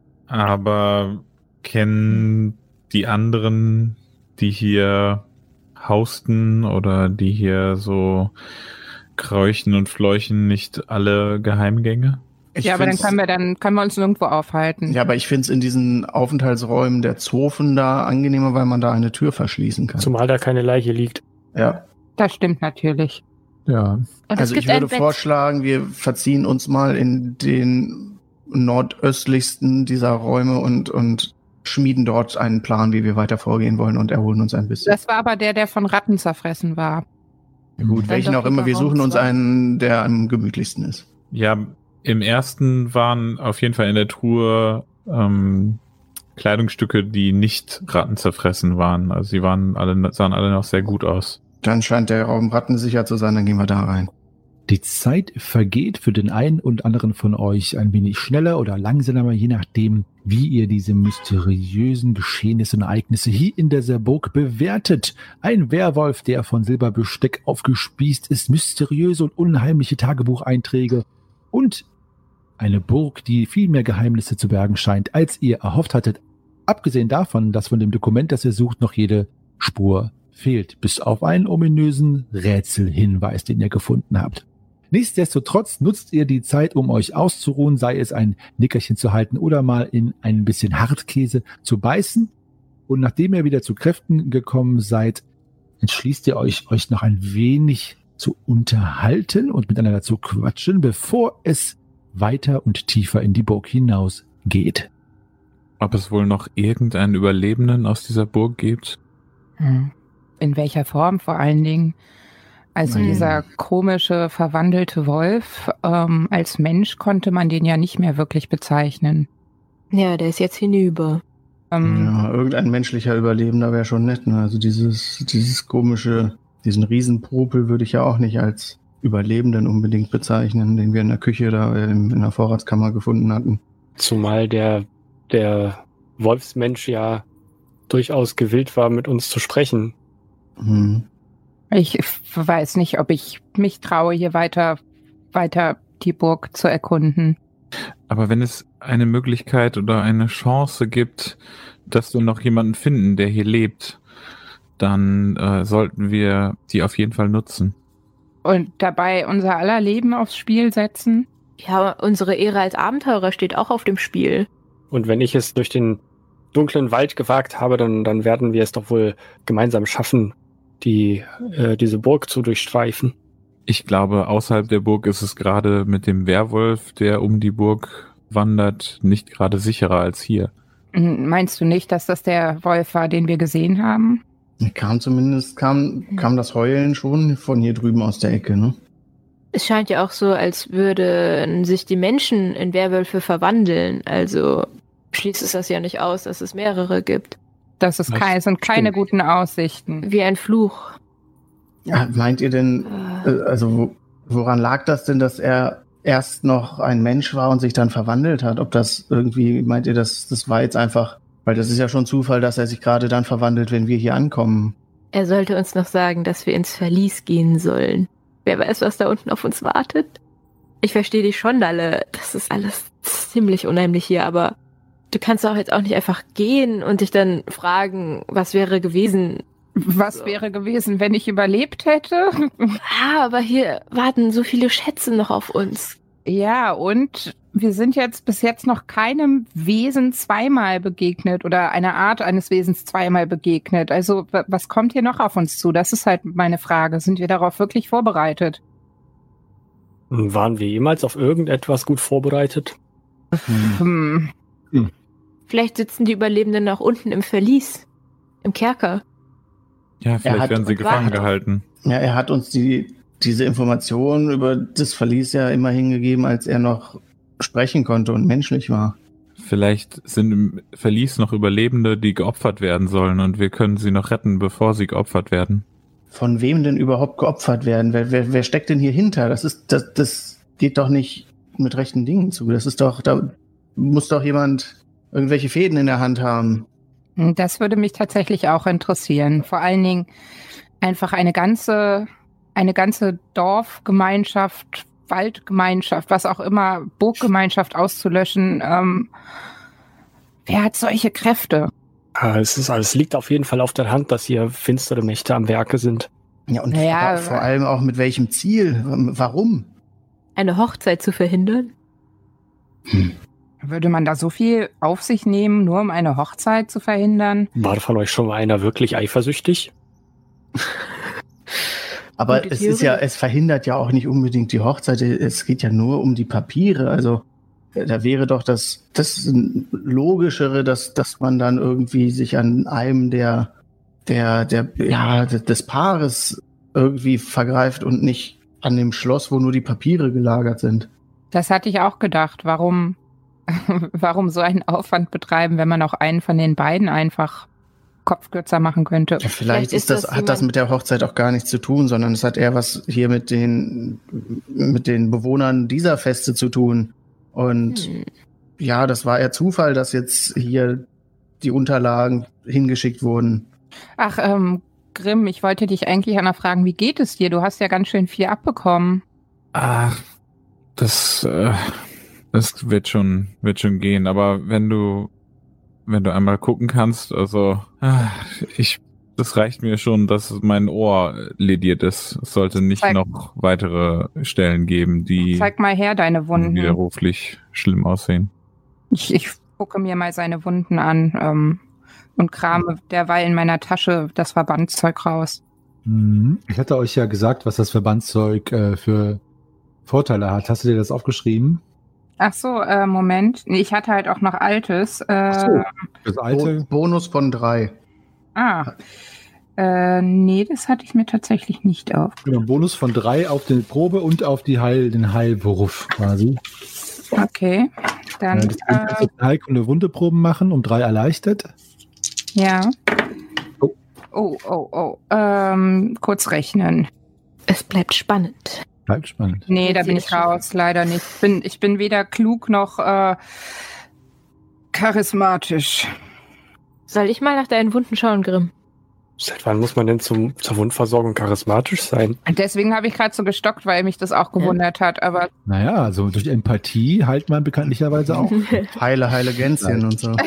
Aber kennen die anderen, die hier hausten oder die hier so kräuchen und fleuchen, nicht alle Geheimgänge? Ich ja, aber dann find's- können wir dann können wir uns nirgendwo aufhalten. Ja, aber ich finde es in diesen Aufenthaltsräumen der Zofen da angenehmer, weil man da eine Tür verschließen kann. Zumal da keine Leiche liegt. Ja. Das stimmt natürlich. Ja. Und es Also ich gibt ein würde Bett. vorschlagen, wir verziehen uns mal in den nordöstlichsten dieser Räume und, und schmieden dort einen Plan, wie wir weiter vorgehen wollen und erholen uns ein bisschen. Das war aber der, der von Ratten zerfressen war. Ja, gut, Dann welchen doch auch immer, wir lieber suchen Raum uns zwei. einen, der am gemütlichsten ist. Ja, im ersten waren auf jeden Fall in der Truhe ähm, Kleidungsstücke, die nicht rattenzerfressen waren. Also sie waren alle, sahen alle noch sehr gut aus. Dann scheint der Raum rattensicher zu sein, dann gehen wir da rein. Die Zeit vergeht für den einen und anderen von euch ein wenig schneller oder langsamer, je nachdem, wie ihr diese mysteriösen Geschehnisse und Ereignisse hier in der Burg bewertet. Ein Werwolf, der von Silberbesteck aufgespießt ist, mysteriöse und unheimliche Tagebucheinträge und eine Burg, die viel mehr Geheimnisse zu bergen scheint, als ihr erhofft hattet. Abgesehen davon, dass von dem Dokument, das ihr sucht, noch jede Spur fehlt, bis auf einen ominösen Rätselhinweis, den ihr gefunden habt. Nichtsdestotrotz nutzt ihr die Zeit, um euch auszuruhen, sei es ein Nickerchen zu halten oder mal in ein bisschen Hartkäse zu beißen. Und nachdem ihr wieder zu Kräften gekommen seid, entschließt ihr euch, euch noch ein wenig zu unterhalten und miteinander zu quatschen, bevor es weiter und tiefer in die Burg hinaus geht. Ob es wohl noch irgendeinen Überlebenden aus dieser Burg gibt? Hm. In welcher Form vor allen Dingen? Also Hm. dieser komische, verwandelte Wolf, ähm, als Mensch konnte man den ja nicht mehr wirklich bezeichnen. Ja, der ist jetzt hinüber. Ähm, Ja, irgendein menschlicher Überlebender wäre schon nett. Ne? Also dieses, dieses komische, diesen Riesenpopel würde ich ja auch nicht als Überlebenden unbedingt bezeichnen, den wir in der Küche da in, in der Vorratskammer gefunden hatten. Zumal der, der Wolfsmensch ja durchaus gewillt war, mit uns zu sprechen. Hm. Ich weiß nicht, ob ich mich traue, hier weiter, weiter die Burg zu erkunden. Aber wenn es eine Möglichkeit oder eine Chance gibt, dass wir noch jemanden finden, der hier lebt, dann äh, sollten wir die auf jeden Fall nutzen. Und dabei unser aller Leben aufs Spiel setzen. Ja, unsere Ehre als Abenteurer steht auch auf dem Spiel. Und wenn ich es durch den dunklen Wald gewagt habe, dann, dann werden wir es doch wohl gemeinsam schaffen, die äh, diese Burg zu durchstreifen. Ich glaube, außerhalb der Burg ist es gerade mit dem Werwolf, der um die Burg wandert, nicht gerade sicherer als hier. Hm, Meinst du nicht, dass das der Wolf war, den wir gesehen haben? Kam zumindest, kam, kam das Heulen schon von hier drüben aus der Ecke, ne? Es scheint ja auch so, als würden sich die Menschen in Werwölfe verwandeln. Also schließt es das ja nicht aus, dass es mehrere gibt. Das ist Das kein, sind keine stimmt. guten Aussichten. Wie ein Fluch. Ja, meint ihr denn, Äh, äh, also wo- woran lag das denn, dass er erst noch ein Mensch war und sich dann verwandelt hat? Ob das irgendwie, meint ihr, das, das war jetzt einfach, weil das ist ja schon Zufall, dass er sich gerade dann verwandelt, wenn wir hier ankommen. Er sollte uns noch sagen, dass wir ins Verlies gehen sollen. Wer weiß, was da unten auf uns wartet. Ich verstehe die Schondalle. Das ist alles ziemlich unheimlich hier, aber du kannst doch jetzt auch nicht einfach gehen und dich dann fragen, was wäre gewesen. Was So. wäre gewesen, wenn ich überlebt hätte? Ah, aber hier warten so viele Schätze noch auf uns. Ja, und wir sind jetzt bis jetzt noch keinem Wesen zweimal begegnet oder einer Art eines Wesens zweimal begegnet. Also w- was kommt hier noch auf uns zu? Das ist halt meine Frage. Sind wir darauf wirklich vorbereitet? Waren wir jemals auf irgendetwas gut vorbereitet? Hm. Vielleicht sitzen die Überlebenden auch unten im Verlies, im Kerker. Ja, vielleicht hat- werden sie und gefangen wartet. gehalten. Ja, er hat uns die, diese Informationen über das Verlies ja immerhin gegeben, als er noch sprechen konnte und menschlich war. Vielleicht sind im Verlies noch Überlebende, die geopfert werden sollen und wir können sie noch retten, bevor sie geopfert werden. Von wem denn überhaupt geopfert werden? Wer, wer, wer steckt denn hier hinter? Das ist, das, das geht doch nicht mit rechten Dingen zu. Das ist doch, da muss doch jemand irgendwelche Fäden in der Hand haben. Das würde mich tatsächlich auch interessieren. Vor allen Dingen einfach eine ganze, eine ganze Dorfgemeinschaft, Waldgemeinschaft, was auch immer, Burggemeinschaft auszulöschen. Ähm, wer hat solche Kräfte? Ah, es ist alles liegt auf jeden Fall auf der Hand, dass hier finstere Mächte am Werke sind. Ja, und Naja, vor, vor allem auch mit welchem Ziel? Warum? Eine Hochzeit zu verhindern? Würde man da so viel auf sich nehmen, nur um eine Hochzeit zu verhindern? War von euch schon mal einer wirklich eifersüchtig? Aber Gute es ist Theorie. ja, es verhindert ja auch nicht unbedingt die Hochzeit. Es geht ja nur um die Papiere. Also da wäre doch das, das Logischere, dass, dass man dann irgendwie sich an einem der, der, der, ja, des Paares irgendwie vergreift und nicht an dem Schloss, wo nur die Papiere gelagert sind. Das hatte ich auch gedacht. Warum, warum so einen Aufwand betreiben, wenn man auch einen von den beiden einfach kopfkürzer machen könnte? Ja, vielleicht, Vielleicht ist ist das, das hat das jemand- mit der Hochzeit auch gar nichts zu tun, sondern es hat eher was hier mit den, mit den Bewohnern dieser Feste zu tun. Und Hm. ja, das war eher Zufall, dass jetzt hier die Unterlagen hingeschickt wurden. Ach, ähm, Grimm, ich wollte dich eigentlich Anna fragen, wie geht es dir? Du hast ja ganz schön viel abbekommen. Ach, das, äh, das wird schon, wird schon gehen. Aber wenn du, wenn du einmal gucken kannst, also, ah, ich, das reicht mir schon, dass mein Ohr lediert ist. Es sollte nicht Zeig- noch weitere Stellen geben, die Zeig mal her deine Wunden. widerruflich schlimm aussehen. Ich, ich gucke mir mal seine Wunden an ähm, und krame derweil in meiner Tasche das Verbandszeug raus. Mhm. Ich hatte euch ja gesagt, was das Verbandszeug äh, für Vorteile hat. Hast du dir das aufgeschrieben? Ach so, äh, Moment. Nee, ich hatte halt auch noch Altes. Äh, Ach so. Das Bo alte. Bonus von drei. Ah. Äh, nee, das hatte ich mir tatsächlich nicht auf. Genau, Bonus von drei auf die Probe und auf die Heil, den Heilwurf quasi. Okay. Dann, Ja, deswegen kannst du äh, Heilkunde Wundeproben machen, um drei erleichtert. ja. Oh. Oh, oh, oh. Ähm, kurz rechnen. Es bleibt spannend. Bleibt spannend. Nee, da Jetzt bin sehe ich ich schon. raus, leider nicht. Ich bin, ich bin weder klug noch äh, charismatisch. Soll ich mal nach deinen Wunden schauen, Grimm? Seit wann muss man denn zum, zur Wundversorgung charismatisch sein? Und deswegen habe ich gerade so gestockt, weil mich das auch gewundert hat. Aber Naja, also durch Empathie heilt man bekanntlicherweise auch. Heile, heile Gänschen und so.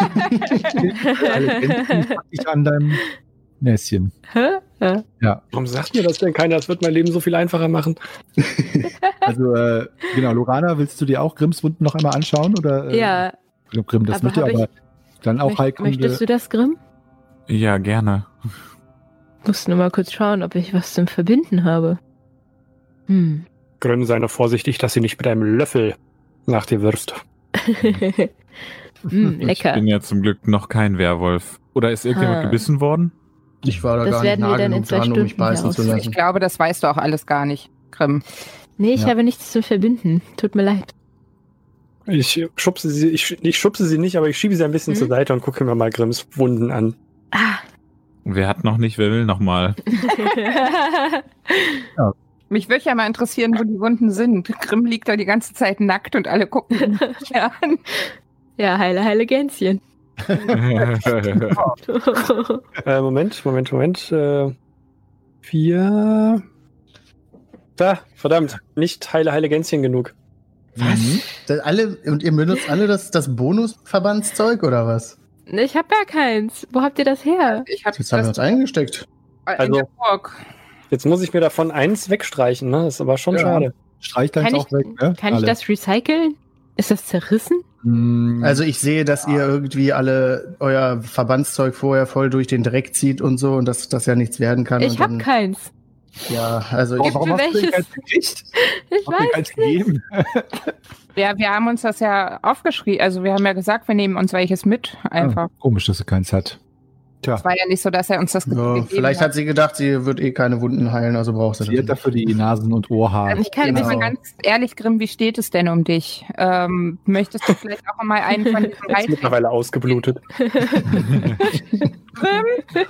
Alle Grenzen pack ich an deinem Näschen. Warum sagt mir das denn keiner? Das wird mein Leben so viel einfacher machen. Also, äh, genau, Lorana, willst du dir auch Grimms Wunden noch einmal anschauen? Oder, äh, Ja, Ich glaube, Grimm, das Aber möchte, hab ich- aber dann auch Möcht- Heilkunde. möchtest du das, Grimm? Ja, gerne. Muss nur mal kurz schauen, ob ich was zum Verbinden habe. Hm. Grimm, sei nur vorsichtig, dass sie nicht mit einem Löffel nach dir wirfst. hm, Ich lecker. bin ja zum Glück noch kein Werwolf. Oder ist irgendjemand Ah. gebissen worden? Ich war da Das gar nicht werden wir nah dann in genug zwei dran, um mich Stunden beißen zu herausfinden. ich lassen. glaube, das weißt du auch alles gar nicht, Grimm. Nee, ich Ja. habe nichts zum Verbinden. Tut mir leid. Ich schubse sie, ich, ich schubse sie nicht, aber ich schiebe sie ein bisschen Hm? zur Seite und gucke mir mal Grimms Wunden an. Ah. Wer hat noch nicht, wer will noch mal? Mich würde ja mal interessieren, wo die Wunden sind. Grimm liegt da die ganze Zeit nackt und alle gucken ihn nicht an. Ja, heile, heile Gänschen. Äh, Moment, Moment, Moment. Äh, vier. Da, verdammt, nicht heile, heile Gänschen genug. Was? Das alle, und ihr benutzt alle das, das Bonusverbandszeug oder was? Ich hab ja keins. Wo habt ihr das her? Ich hab Jetzt haben wir uns eingesteckt. in Also- der Burg. Jetzt muss ich mir davon eins wegstreichen, ne? Das ist aber schon Ja. schade. Streich deins Kann auch ich- weg, ne? Kann ich Alle. das recyceln? Ist das zerrissen? Mm, Also ich sehe, dass ihr irgendwie alle euer Verbandszeug vorher voll durch den Dreck zieht und so und dass das ja nichts werden kann. Ich und hab dann, keins. Ja, also warum ich, warum hast du denn welches? keins gekriegt? Ich Hab dir weiß. keins gegeben? Ja, wir haben uns das ja aufgeschrieben. Also wir haben ja gesagt, wir nehmen uns welches mit. Einfach. Ah, komisch, dass er keins hat. Tja, Es war ja nicht so, dass er uns das ja, gegeben vielleicht hat sie gedacht, sie wird eh keine Wunden heilen, also braucht sie sie hat das. dafür die Nasen- und Ohrhaare. Also ich kann Genau. jetzt mal ganz ehrlich, Grimm, wie steht es denn um dich? Ähm, möchtest du vielleicht auch mal einen von diesen Ist Heiltränken? mittlerweile ausgeblutet. Grimm?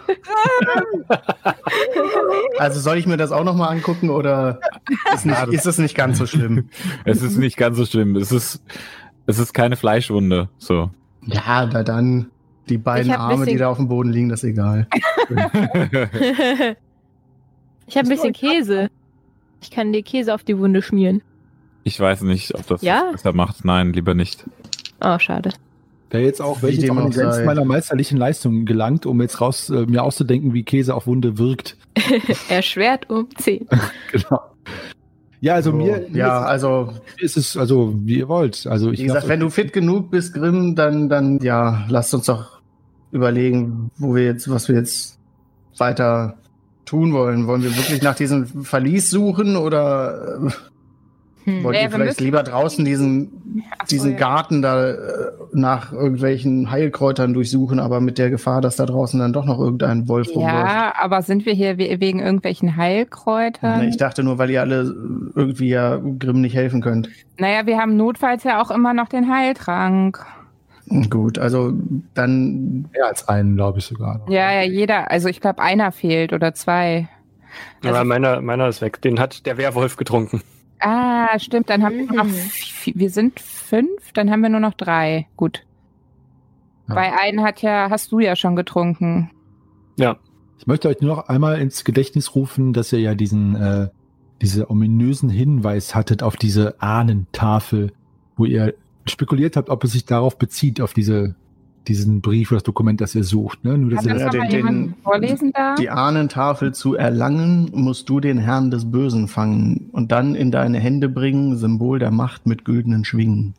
Also soll ich mir das auch nochmal angucken oder ist, nicht, ist es nicht ganz so schlimm? Es ist nicht ganz so schlimm. Es ist, es ist keine Fleischwunde. So. Ja, da dann die beiden Ich hab Arme, bisschen- die da auf dem Boden liegen, das ist egal. Ich habe ein bisschen Käse. Ich kann dir Käse auf die Wunde schmieren. Ich weiß nicht, ob das Ja? besser macht. Nein, lieber nicht. Oh, schade. Wäre jetzt auch, Wie wäre ich jetzt dem auch an auch die Grenzen sei. meiner meisterlichen Leistung gelangt, um jetzt raus äh, mir auszudenken, wie Käse auf Wunde wirkt. Erschwert um zehn. Genau. Ja, also So, mir, ja, mir also ist es also wie ihr wollt. Also ich wie gesagt, glaub, wenn du fit genug bist, Grimm, dann, dann ja, lasst uns doch überlegen, wo wir jetzt, was wir jetzt weiter tun wollen. Wollen wir wirklich nach diesem Verlies suchen oder äh, Hm. wollt Ja, ihr wir vielleicht müssen- lieber draußen diesen, Ach so, diesen ja. Garten da äh, nach irgendwelchen Heilkräutern durchsuchen, aber mit der Gefahr, dass da draußen dann doch noch irgendein Wolf rumläuft? Ja, aber sind wir hier we- wegen irgendwelchen Heilkräutern? Ne, ich dachte nur, weil ihr alle irgendwie ja Grimm nicht helfen könnt. Naja, wir haben notfalls ja auch immer noch den Heiltrank. Gut, also dann mehr als einen, glaube ich sogar. noch. Ja, ja, jeder. Also ich glaube, einer fehlt oder zwei. Also- Aber meiner, meiner ist weg. Den hat der Werwolf getrunken. Ah, stimmt. Dann haben wir nur noch. Mhm. f- Wir sind fünf, dann haben wir nur noch drei. Gut. Ja. Bei einen hat ja, hast du ja schon getrunken. Ich möchte euch nur noch einmal ins Gedächtnis rufen, dass ihr ja diesen, äh, diese ominösen Hinweis hattet auf diese Ahnentafel, wo ihr spekuliert habt, ob es sich darauf bezieht, auf diese, diesen Brief oder das Dokument, das ihr sucht. Ne? Nur, dass Kann ihr das Ja, noch den- mal jemand den- vorlesen da? die Ahnentafel zu erlangen, musst du den Herrn des Bösen fangen und dann in deine Hände bringen, Symbol der Macht mit güldenen Schwingen.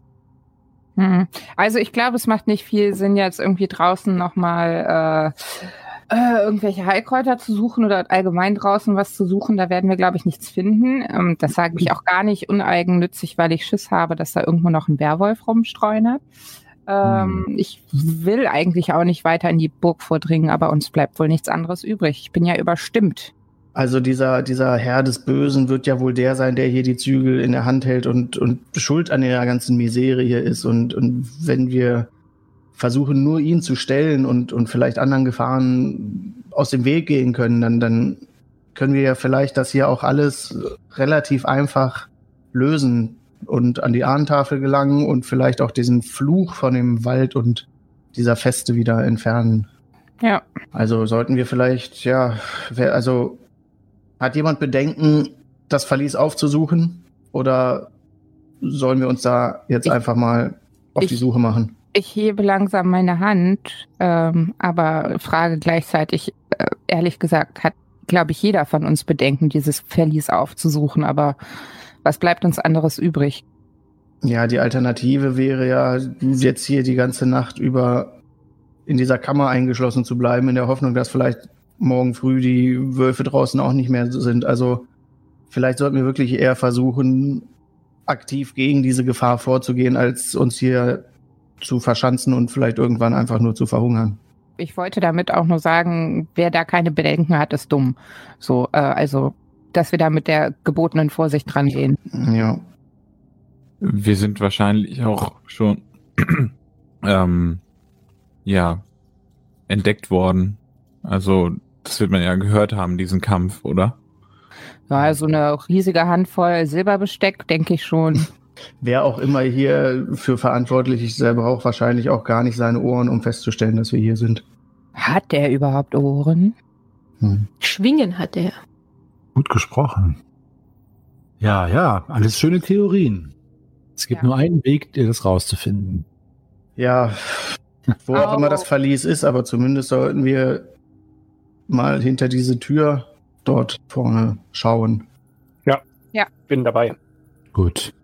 Hm. Also ich glaube, es macht nicht viel Sinn, jetzt irgendwie draußen nochmal äh, äh, irgendwelche Heilkräuter zu suchen oder allgemein draußen was zu suchen. Da werden wir, glaube ich, nichts finden. Ähm, das sage ich auch gar nicht uneigennützig, weil ich Schiss habe, dass da irgendwo noch ein Werwolf rumstreunert. Ähm, Ich will eigentlich auch nicht weiter in die Burg vordringen, aber uns bleibt wohl nichts anderes übrig. Ich bin ja überstimmt. Also dieser, dieser Herr des Bösen wird ja wohl der sein, der hier die Zügel in der Hand hält und, und schuld an der ganzen Misere hier ist. Und, und wenn wir versuchen, nur ihn zu stellen und, und vielleicht anderen Gefahren aus dem Weg gehen können, dann, dann können wir ja vielleicht das hier auch alles relativ einfach lösen und an die Ahnentafel gelangen und vielleicht auch diesen Fluch von dem Wald und dieser Feste wieder entfernen. Ja. Also sollten wir vielleicht, ja, wer, also hat jemand Bedenken, das Verlies aufzusuchen? Oder sollen wir uns da jetzt Ich- einfach mal auf die ich- Suche machen? Ich hebe langsam meine Hand, ähm, aber frage gleichzeitig, äh, ehrlich gesagt, hat, glaube ich, jeder von uns Bedenken, dieses Verlies aufzusuchen, aber was bleibt uns anderes übrig? Ja, die Alternative wäre ja, jetzt hier die ganze Nacht über in dieser Kammer eingeschlossen zu bleiben, in der Hoffnung, dass vielleicht morgen früh die Wölfe draußen auch nicht mehr sind. Also vielleicht sollten wir wirklich eher versuchen, aktiv gegen diese Gefahr vorzugehen, als uns hier zu verschanzen und vielleicht irgendwann einfach nur zu verhungern. Ich wollte damit auch nur sagen, wer da keine Bedenken hat, ist dumm. So, äh, also, dass wir da mit der gebotenen Vorsicht dran gehen. Ja. Wir sind wahrscheinlich auch schon ähm, ja entdeckt worden. Also das wird man ja gehört haben, diesen Kampf, oder? Ja, so eine riesige Handvoll Silberbesteck, denke ich schon. Wer auch immer hier für verantwortlich ist, der braucht wahrscheinlich auch gar nicht seine Ohren, um festzustellen, dass wir hier sind. Hat der überhaupt Ohren? Hm. Schwingen hat er. Gut gesprochen. Ja, ja, alles schöne Theorien. Es gibt Ja. nur einen Weg, dir das rauszufinden. Ja, wo auch Au. immer das Verlies ist, aber zumindest sollten wir mal hinter diese Tür dort vorne schauen. Bin dabei. Gut.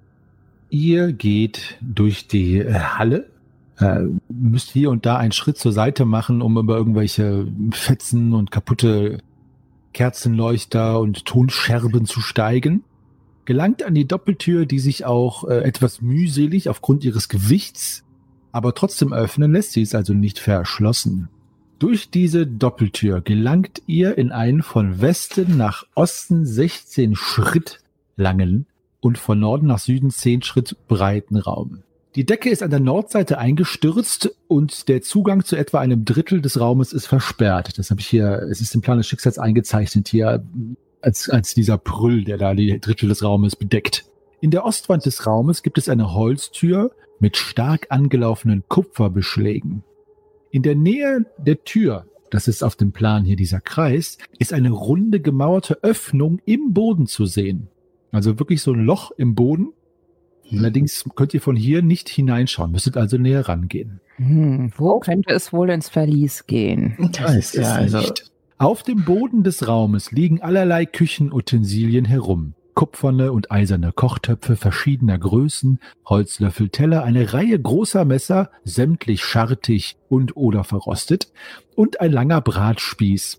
Ihr geht durch die äh, Halle, äh, müsst hier und da einen Schritt zur Seite machen, um über irgendwelche Fetzen und kaputte Kerzenleuchter und Tonscherben zu steigen. Gelangt an die Doppeltür, die sich auch äh, etwas mühselig aufgrund ihres Gewichts, aber trotzdem öffnen lässt. Sie ist also nicht verschlossen. Durch diese Doppeltür gelangt ihr in einen von Westen nach Osten sechzehn Schritt langen und von Norden nach Süden zehn Schritt breiten Raum. Die Decke ist an der Nordseite eingestürzt und der Zugang zu etwa einem Drittel des Raumes ist versperrt. Das habe ich hier, es ist im Plan des Schicksals eingezeichnet hier als, als dieser Prüll, der da die Drittel des Raumes bedeckt. In der Ostwand des Raumes gibt es eine Holztür mit stark angelaufenen Kupferbeschlägen. In der Nähe der Tür, das ist auf dem Plan hier dieser Kreis, ist eine runde gemauerte Öffnung im Boden zu sehen. Also wirklich so ein Loch im Boden. Allerdings könnt ihr von hier nicht hineinschauen, müsstet also näher rangehen. Hm, wo könnte es wohl ins Verlies gehen? Das ist ja also Auf dem Boden des Raumes liegen allerlei Küchenutensilien herum. Kupferne und eiserne Kochtöpfe verschiedener Größen, Holzlöffel, Teller, eine Reihe großer Messer, sämtlich schartig und oder verrostet, und ein langer Bratspieß.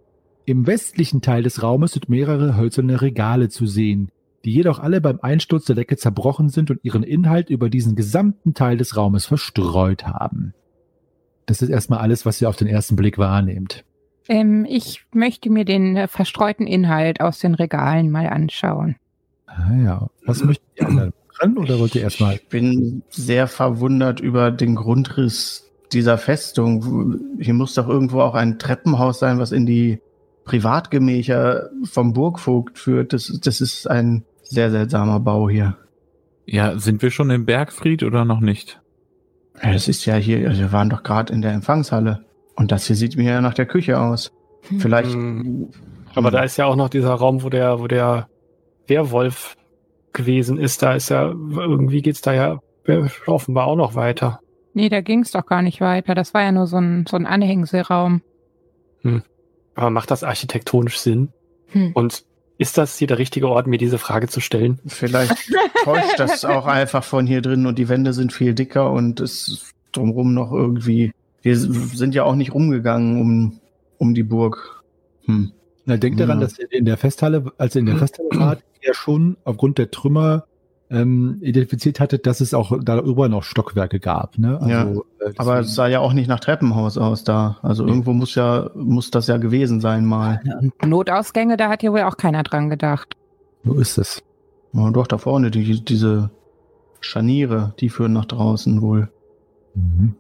Im westlichen Teil des Raumes sind mehrere hölzerne Regale zu sehen, die jedoch alle beim Einsturz der Decke zerbrochen sind und ihren Inhalt über diesen gesamten Teil des Raumes verstreut haben. Das ist erstmal alles, was ihr auf den ersten Blick wahrnehmt. Ähm, ich möchte mir den äh, verstreuten Inhalt aus den Regalen mal anschauen. Ah ja, was möchtet ihr anderen ran oder wollt ihr erstmal? Ich bin sehr verwundert über den Grundriss dieser Festung. Hier muss doch irgendwo auch ein Treppenhaus sein, was in die Privatgemächer vom Burgvogt führt. Das, das ist ein sehr seltsamer Bau hier. Ja, sind wir schon im Bergfried oder noch nicht? Ja, das ist ja hier, also wir waren doch gerade in der Empfangshalle. Und das hier sieht mir ja nach der Küche aus. Vielleicht. Hm. Aber da ist ja auch noch dieser Raum, wo der, wo der Werwolf gewesen ist. Da ist ja, irgendwie geht's da ja offenbar auch noch weiter. Nee, da ging es doch gar nicht weiter. Das war ja nur so ein, so ein Anhängselraum. Hm. Aber macht das architektonisch Sinn? Hm. Und ist das hier der richtige Ort, mir diese Frage zu stellen? Vielleicht täuscht das auch einfach von hier drin und die Wände sind viel dicker und es drumherum noch irgendwie. Wir sind ja auch nicht rumgegangen um, um die Burg. Hm. Na, denkt daran, Ja. dass ihr in der Festhalle, als ihr in der Festhalle wart, ihr schon aufgrund der Trümmer ähm, identifiziert hattet, dass es auch darüber noch Stockwerke gab. Ne? Also, äh, Aber es deswegen- sah ja auch nicht nach Treppenhaus aus da. Also Nee. irgendwo muss ja, muss das ja gewesen sein mal. Und Notausgänge, da hat ja wohl auch keiner dran gedacht. so ist es. Oh, doch, da vorne, die, diese Scharniere, die führen nach draußen wohl. Mhm.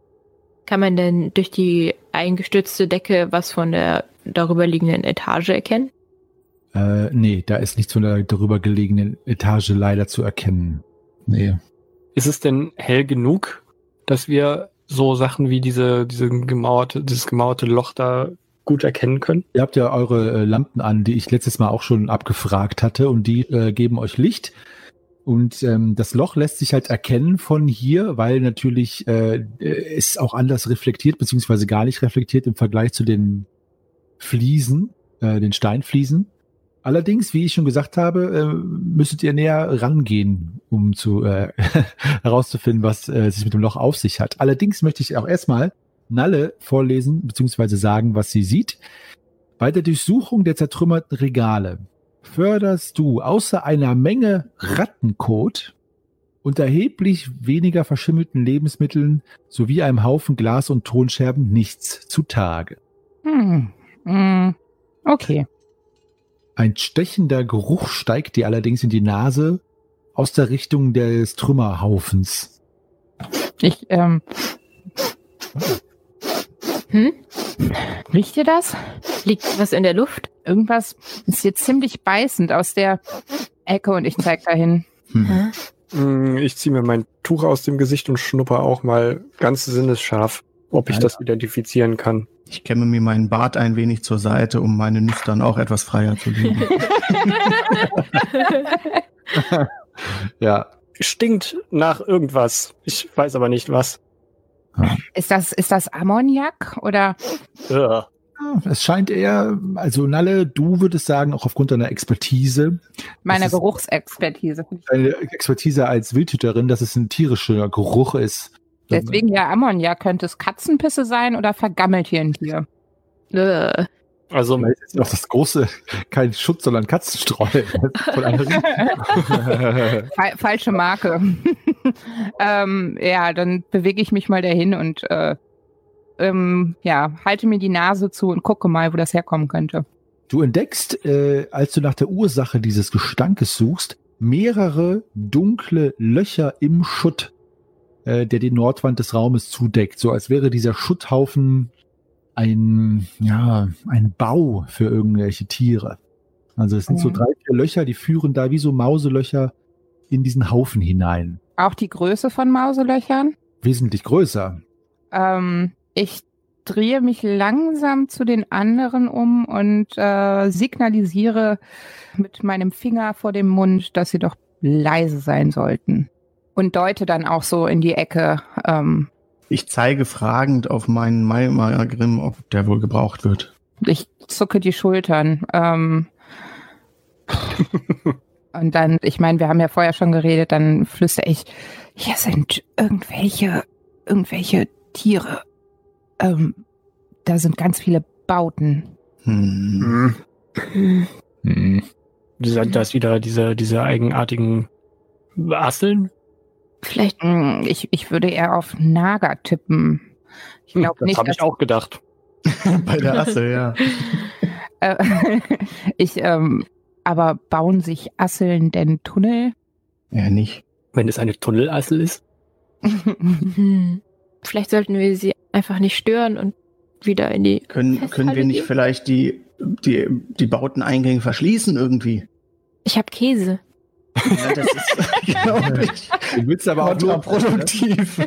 Kann man denn durch die eingestürzte Decke was von der darüber liegenden Etage erkennen? Äh, nee, da ist nichts von der darüber gelegenen Etage leider zu erkennen. Nee. Ist es denn hell genug, dass wir so Sachen wie diese, diese gemauerte, dieses gemauerte Loch da gut erkennen können? Ihr habt ja eure äh, Lampen an, die ich letztes Mal auch schon abgefragt hatte, und die äh, geben euch Licht. Und ähm, das Loch lässt sich halt erkennen von hier, weil natürlich äh, es auch anders reflektiert, beziehungsweise gar nicht reflektiert im Vergleich zu den Fliesen, äh, den Steinfliesen. Allerdings, wie ich schon gesagt habe, äh, müsstet ihr näher rangehen, um zu äh, herauszufinden, was äh, sich mit dem Loch auf sich hat. Allerdings möchte ich auch erstmal Nalle vorlesen, beziehungsweise sagen, was sie sieht. Bei der Durchsuchung der zertrümmerten Regale förderst du außer einer Menge Rattenkot und erheblich weniger verschimmelten Lebensmitteln sowie einem Haufen Glas und Tonscherben nichts zutage. Hm. Hm. Okay. Ein stechender Geruch steigt dir allerdings in die Nase aus der Richtung des Trümmerhaufens. Ich, ähm, Hm? riecht ihr das? Liegt was in der Luft? Irgendwas ist hier ziemlich beißend aus der Ecke und ich zeig dahin. Hm. Hm, Ich ziehe mir mein Tuch aus dem Gesicht und schnupper auch mal ganz sinnesscharf, ob ich Ja, das identifizieren kann. Ich kämme mir meinen Bart ein wenig zur Seite, um meine Nüstern auch etwas freier zu legen. Ja, stinkt nach irgendwas. Ich weiß aber nicht was. Ist das, ist das Ammoniak oder? Ja. Es scheint eher, also Nalle, du würdest sagen, auch aufgrund deiner Expertise. Meine das ist Geruchsexpertise. Deine Expertise als Wildhüterin, dass es ein tierischer Geruch ist. Deswegen ja Ammoniak. Könnte es Katzenpisse sein oder vergammelt hier ein Tier? Äh, Also, Das ist noch das große, kein Schutz, sondern Katzenstreu. Von anderen. Fa- falsche Marke. ähm, ja, dann bewege ich mich mal dahin und äh, ähm, ja, halte mir die Nase zu und gucke mal, wo das herkommen könnte. Du entdeckst, äh, als du nach der Ursache dieses Gestankes suchst, mehrere dunkle Löcher im Schutt, äh, der die Nordwand des Raumes zudeckt. So als wäre dieser Schutthaufen ein, ja, ein Bau für irgendwelche Tiere. Also es sind so Mhm. drei, vier Löcher, die führen da wie so Mauselöcher in diesen Haufen hinein. Auch die Größe von Mauselöchern? Wesentlich größer. Ähm, ich drehe mich langsam zu den anderen um und äh, signalisiere mit meinem Finger vor dem Mund, dass sie doch leise sein sollten. Und deute dann auch so in die Ecke. Ähm, Ich zeige fragend auf meinen Mailmacher-Grimm, ob der wohl gebraucht wird. ich zucke die Schultern. Ähm, und dann, ich meine, wir haben ja vorher schon geredet, dann flüstere ich, hier sind irgendwelche, irgendwelche Tiere. Ähm, da sind ganz viele Bauten. Hm. hm. Hm. Sind das wieder diese, diese eigenartigen Asseln? vielleicht, Hm, Ich, ich würde eher auf Naga tippen. Ich Hm, glaube das nicht, habe ich dass, auch gedacht. Bei der Assel, ja. äh, ich, ähm, aber bauen sich Asseln denn Tunnel? Ja, nicht. Wenn es eine Tunnelassel ist. hm, vielleicht sollten wir sie einfach nicht stören und wieder in die Können, Festhalle können wir nicht gehen? vielleicht die, die, die Bauteneingänge verschließen irgendwie? Ich habe Käse. Ja, das ist genau Du willst aber auch nur produktiv.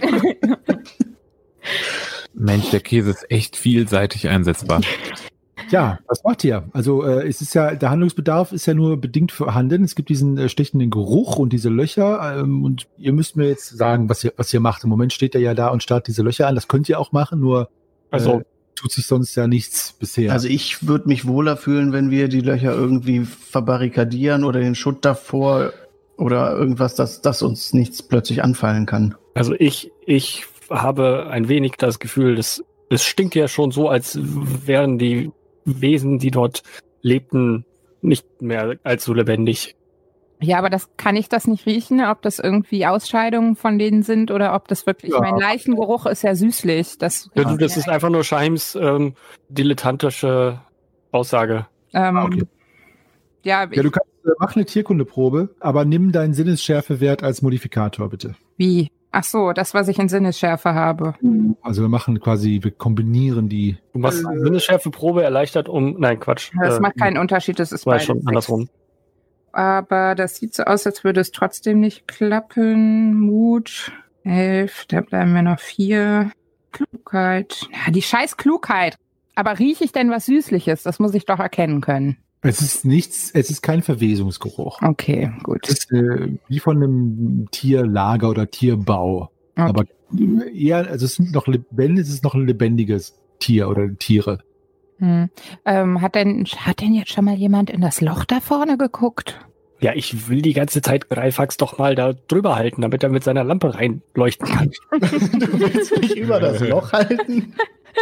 Mensch, der Käse ist echt vielseitig einsetzbar. Ja, was macht ihr? Also äh, es ist ja, der Handlungsbedarf ist ja nur bedingt vorhanden. Es gibt diesen äh, stechenden Geruch und diese Löcher ähm, und ihr müsst mir jetzt sagen, was ihr, was ihr macht. Im Moment steht er ja da und starrt diese Löcher an. Das könnt ihr auch machen, nur Also, äh, tut sich sonst ja nichts bisher. Also ich würde mich wohler fühlen, wenn wir die Löcher irgendwie verbarrikadieren oder den Schutt davor oder irgendwas, dass, dass uns nichts plötzlich anfallen kann. also ich, ich habe ein wenig das Gefühl, dass es stinkt ja schon so, als wären die Wesen, die dort lebten, nicht mehr allzu lebendig. Ja, aber das kann ich das nicht riechen, ob das irgendwie Ausscheidungen von denen sind oder ob das wirklich, Ja. mein Leichengeruch ist ja süßlich. Das, Ja, du, das ist einfach nur Scheims ähm, dilettantische Aussage. ähm, Ah, okay. ja, Ja, du kannst äh, mach eine Tierkundeprobe, aber nimm deinen Sinnesschärfewert als Modifikator bitte. wie? Ach so, das, was ich in Sinnesschärfe habe. Also wir machen quasi, wir kombinieren die. Du machst eine Sinnesschärfe Probe erleichtert um. Nein, Quatsch. Das Äh, macht keinen Unterschied, das ist Das war beides schon sechs. andersrum. Aber das sieht so aus, als würde es trotzdem nicht klappen. Mut, elf, da bleiben wir noch vier. Klugheit. Ja, die scheiß Klugheit. Aber rieche ich denn was Süßliches? Das muss ich doch erkennen können. Es ist nichts, es ist kein Verwesungsgeruch. Okay, gut. Es ist äh, wie von einem Tierlager oder Tierbau. Okay. Aber eher, also es sind noch lebendig, es ist noch ein lebendiges Tier oder Tiere. Hm. Ähm, hat denn, hat denn jetzt schon mal jemand in das Loch da vorne geguckt? Ja, ich will die ganze Zeit Greifax doch mal da drüber halten, damit er mit seiner Lampe reinleuchten kann. Du willst mich über das Loch halten?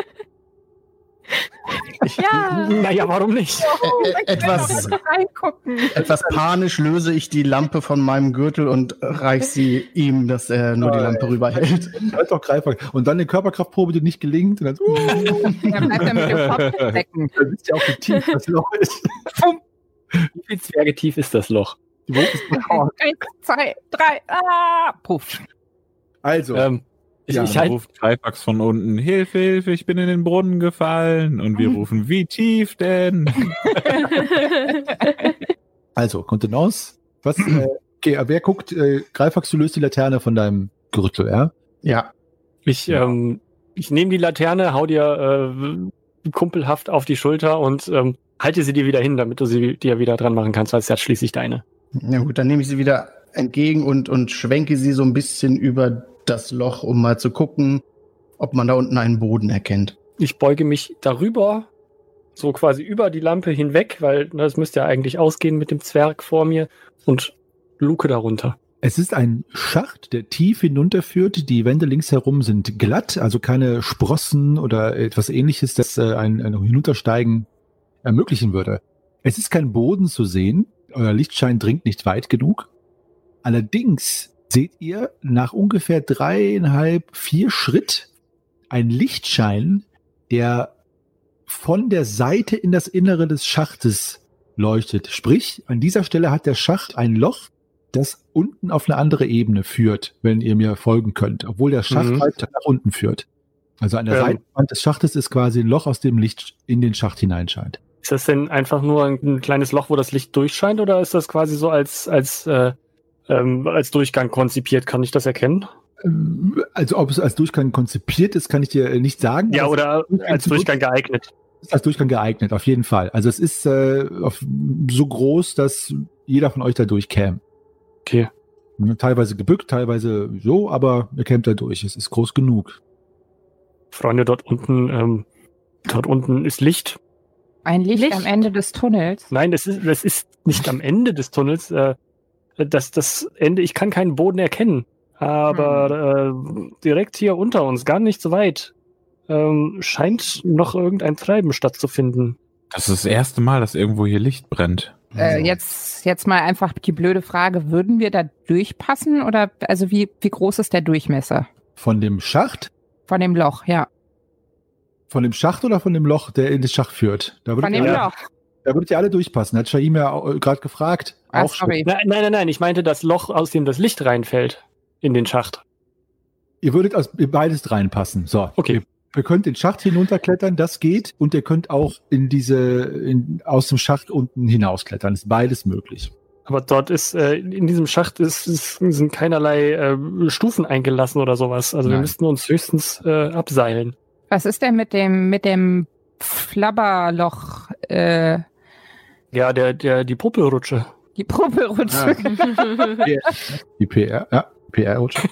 Ich, Ja. Naja, warum nicht? Ä- ä- etwas, Reingucken. etwas panisch löse ich die Lampe von meinem Gürtel und reich sie ihm, dass er nur die Lampe rüberhält. Halt doch Greifhack. Und dann eine Körperkraftprobe, die nicht gelingt. Und dann, Dann bleibt er mit dem Kopf stecken. dann wisst ihr auch, wie tief das Loch ist. Wie viel Zwerge tief ist das Loch? Die Wurf ist bekannt. Eins, zwei, drei, ah, puff. Also, Ähm, ich Ja, ich Dann halt, ruft Greifax von unten, Hilfe, Hilfe, ich bin in den Brunnen gefallen. Und wir rufen, wie tief denn? also, Kontenance. Was, äh, okay, wer guckt, äh, Greifax, du löst die Laterne von deinem Gürtel, ja? Ja, ich, ähm, ich nehme die Laterne, hau dir äh, kumpelhaft auf die Schulter und ähm, halte sie dir wieder hin, damit du sie dir wieder dran machen kannst, als das schließlich deine. na gut, dann nehme ich sie wieder entgegen und, und schwenke sie so ein bisschen über das Loch, um mal zu gucken, ob man da unten einen Boden erkennt. Ich beuge mich darüber, so quasi über die Lampe hinweg, weil das müsste ja eigentlich ausgehen mit dem Zwerg vor mir und luke darunter. Es ist ein Schacht, der tief hinunterführt. Die Wände links herum sind glatt, also keine Sprossen oder etwas ähnliches, das äh, ein, ein Hinuntersteigen ermöglichen würde. Es ist kein Boden zu sehen. Euer Lichtschein dringt nicht weit genug. Allerdings seht ihr nach ungefähr dreieinhalb, vier Schritt einen Lichtschein, der von der Seite in das Innere des Schachtes leuchtet. Sprich, an dieser Stelle hat der Schacht ein Loch, das unten auf eine andere Ebene führt, wenn ihr mir folgen könnt, obwohl der Schacht mhm. halt nach unten führt. Also an der ähm. Seitenwand des Schachtes ist quasi ein Loch, aus dem Licht in den Schacht hineinscheint. Ist das denn einfach nur ein kleines Loch, wo das Licht durchscheint, oder ist das quasi so als, als, äh, ähm, als Durchgang konzipiert? Kann ich das erkennen? Also ob es als Durchgang konzipiert ist, kann ich dir nicht sagen. Ja, oder als Durchgang geeignet. Ist als Durchgang geeignet, auf jeden Fall. Also es ist äh, auf, so groß, dass jeder von euch da durchkäme. Okay. Teilweise gebückt, teilweise so, aber ihr kämt da durch. Es ist groß genug. Freunde, dort unten, ähm, dort unten ist Licht. Ein Licht, Licht am Ende des Tunnels? Nein, das ist, das ist nicht am Ende des Tunnels. Äh, das, das Ende, ich kann keinen Boden erkennen. Aber hm. äh, direkt hier unter uns, gar nicht so weit, ähm, scheint noch irgendein Treiben stattzufinden. Das ist das erste Mal, dass irgendwo hier Licht brennt. Äh, jetzt, jetzt mal einfach die blöde Frage, würden wir da durchpassen oder also wie, wie groß ist der Durchmesser? Von dem Schacht? Von dem Loch, ja. Von dem Schacht oder von dem Loch, der in das Schacht führt? Da von dem alle, Loch. Da würdet ihr alle durchpassen. Hat Shaim ja gerade gefragt. Ah, auch sorry. Nein, nein, nein, ich meinte das Loch, aus dem das Licht reinfällt in den Schacht. Ihr würdet aus beides reinpassen. So, okay. Ihr, ihr könnt den Schacht hinunterklettern, das geht. Und ihr könnt auch in diese, in, aus dem Schacht unten hinausklettern. Ist beides möglich. Aber dort ist, äh, in diesem Schacht ist, ist, sind keinerlei äh, Stufen eingelassen oder sowas. Also Nein. wir müssten uns höchstens äh, abseilen. Was ist denn mit dem, mit dem Flabberloch? Äh, ja, der, der, die Popelrutsche. Die Popelrutsche. Ah. Die P R, ja, P R-Rutsche.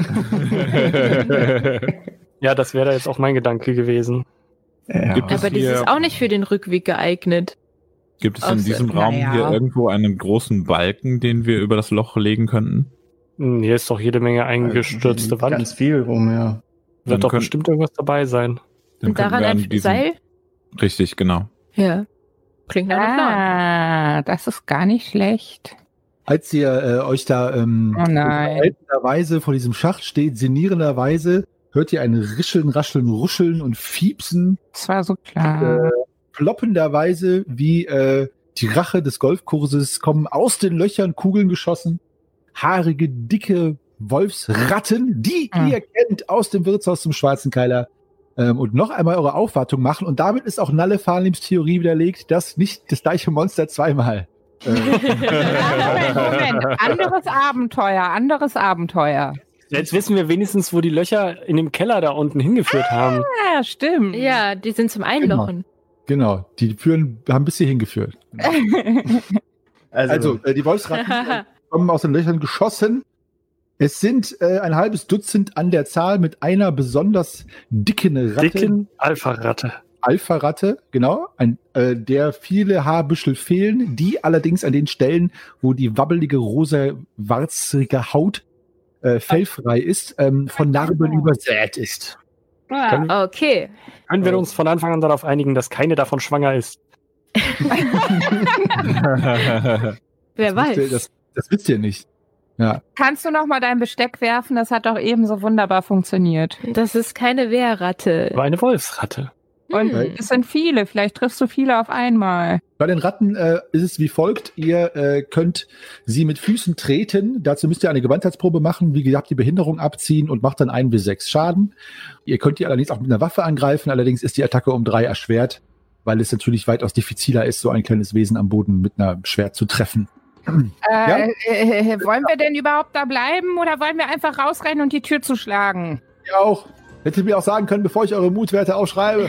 Ja, das wäre jetzt auch mein Gedanke gewesen. Ja. Aber die ist auch nicht für den Rückweg geeignet. Gibt es in diesem Raum ja. hier irgendwo einen großen Balken, den wir über das Loch legen könnten? Hier ist doch jede Menge eingestürzte Wand. Ganz viel rum, ja. Wird doch bestimmt irgendwas dabei sein. Und daran ein diesen... Seil? Richtig, genau. Ja. Klingt nach einem Plan. Ah, das ist gar nicht schlecht. Als ihr äh, euch da ähm, oh nein. Weise vor diesem Schacht steht, sinnierenderweise hört ihr ein Rischeln, Rascheln, Ruscheln und Fiepsen. Das war so klar. Äh, ploppenderweise wie äh, die Rache des Golfkurses kommen aus den Löchern Kugeln geschossen. Haarige, dicke Wolfsratten, die mhm. ihr kennt aus dem Wirtshaus zum Schwarzen Keiler. Ähm, und noch einmal eure Aufwartung machen. Und damit ist auch Nalle Farlims Theorie widerlegt, dass nicht das gleiche Monster zweimal. Äh Moment, Moment. Anderes Abenteuer, anderes Abenteuer. Jetzt wissen wir wenigstens, wo die Löcher in dem Keller da unten hingeführt ah, haben. Ja, stimmt. Ja, die sind zum Einlochen. Genau, genau. Die führen, haben bis hier hingeführt. Genau. also, also äh, die Wolfsratten kommen aus den Löchern geschossen. Es sind äh, ein halbes Dutzend an der Zahl mit einer besonders dicken Ratte. Dicken Alpha-Ratte. Alpha-Ratte, genau, ein, äh, der viele Haarbüschel fehlen, die allerdings an den Stellen, wo die wabbelige, rosa, warzige Haut äh, fellfrei ist, ähm, von Narben übersät ist. Ah, können, okay. Können wir uns von Anfang an darauf einigen, dass keine davon schwanger ist? Wer das weiß. Ihr, das, das wisst ihr nicht. Ja. Kannst du noch mal dein Besteck werfen? Das hat doch eben so wunderbar funktioniert. Das ist keine Wehrratte. Aber eine Wolfsratte. Und hm. es sind viele. Vielleicht triffst du viele auf einmal. Bei den Ratten äh, ist es wie folgt. Ihr äh, könnt sie mit Füßen treten. Dazu müsst ihr eine Gewandheitsprobe machen. Wie gesagt, die Behinderung abziehen und macht dann ein bis sechs Schaden. Ihr könnt die allerdings auch mit einer Waffe angreifen. Allerdings ist die Attacke um drei erschwert, weil es natürlich weitaus diffiziler ist, so ein kleines Wesen am Boden mit einer Schwert zu treffen. Äh, ja? äh, wollen wir denn überhaupt da bleiben oder wollen wir einfach rausrennen und die Tür zuschlagen? Ja, auch. Hättet ihr mir auch sagen können, bevor ich eure Mutwerte aufschreibe.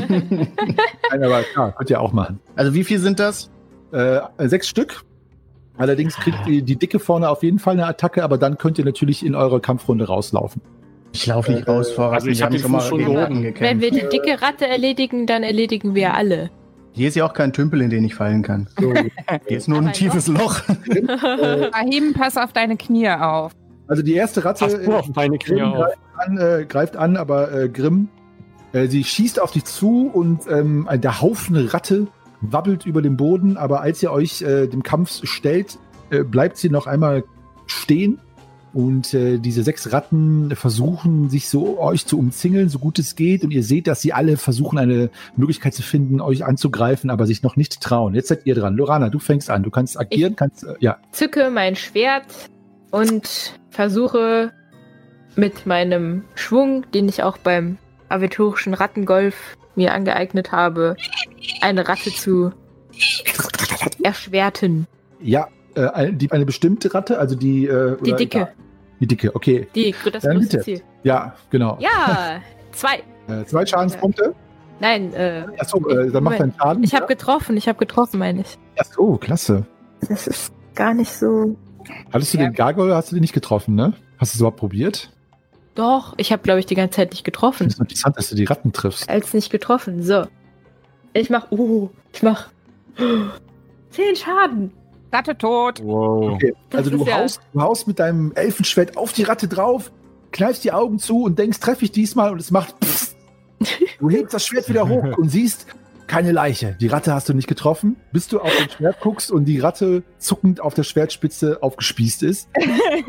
Nein, aber klar, könnt ihr auch machen. Also wie viel sind das? Äh, sechs Stück. Allerdings kriegt die, die Dicke vorne auf jeden Fall eine Attacke, aber dann könnt ihr natürlich in eurer Kampfrunde rauslaufen. Ich laufe nicht raus vor. Also ich Wir hab haben den Fuß schon gegen gehoben. Ratten gekämpft. Wenn wir die dicke Ratte erledigen, dann erledigen wir alle. Hier ist ja auch kein Tümpel, in den ich fallen kann. So, Hier ist nur ein Ein tiefes Loch. Rahim, pass auf deine Knie auf. also die erste Ratte Pass nur auf meine Knie Grimm auf. greift an, äh, greift an, aber äh, Grimm, äh, sie schießt auf dich zu und ähm, der Haufen Ratte wabbelt über den Boden, aber als ihr euch äh, dem Kampf stellt, äh, bleibt sie noch einmal stehen und äh, diese sechs Ratten versuchen, sich so euch zu umzingeln, so gut es geht, und ihr seht, dass sie alle versuchen, eine Möglichkeit zu finden, euch anzugreifen, aber sich noch nicht trauen. Jetzt seid ihr dran. Lorana, du fängst an. Du kannst agieren, Ich- kannst, äh, ja. Zücke mein Schwert und versuche mit meinem Schwung, den ich auch beim aventurischen Rattengolf mir angeeignet habe, eine Ratte zu erschwerten. Ja, äh, eine, die, eine bestimmte Ratte, also die... Äh, Die oder dicke. egal. Die dicke, okay. Die, das Dann größte bitte. Ziel. Ja, genau. Ja, zwei. Äh, zwei Schadenspunkte. Nein, äh, Achso, äh, dann macht Moment. dein Schaden. ich habe getroffen, ich habe getroffen, meine ich. Achso, klasse. Das ist gar nicht so... Hattest du Ja. den Gargoyle, hast du den nicht getroffen, ne? Hast du es überhaupt probiert? Doch, ich habe, glaube ich, die ganze Zeit nicht Ich getroffen. finde es interessant, dass du die Ratten triffst. Als nicht getroffen. So. Ich mach... Uh, ich mach... Zehn Schaden. Ratte tot. Wow. Okay. Das Also du ist ja- haust, du haust mit deinem Elfenschwert auf die Ratte drauf, kneifst die Augen zu und denkst, treffe ich diesmal, und es macht pff. Du hebst das Schwert wieder hoch und siehst keine Leiche. Die Ratte hast du nicht getroffen, bis du auf das Schwert guckst und die Ratte zuckend auf der Schwertspitze aufgespießt ist. Hey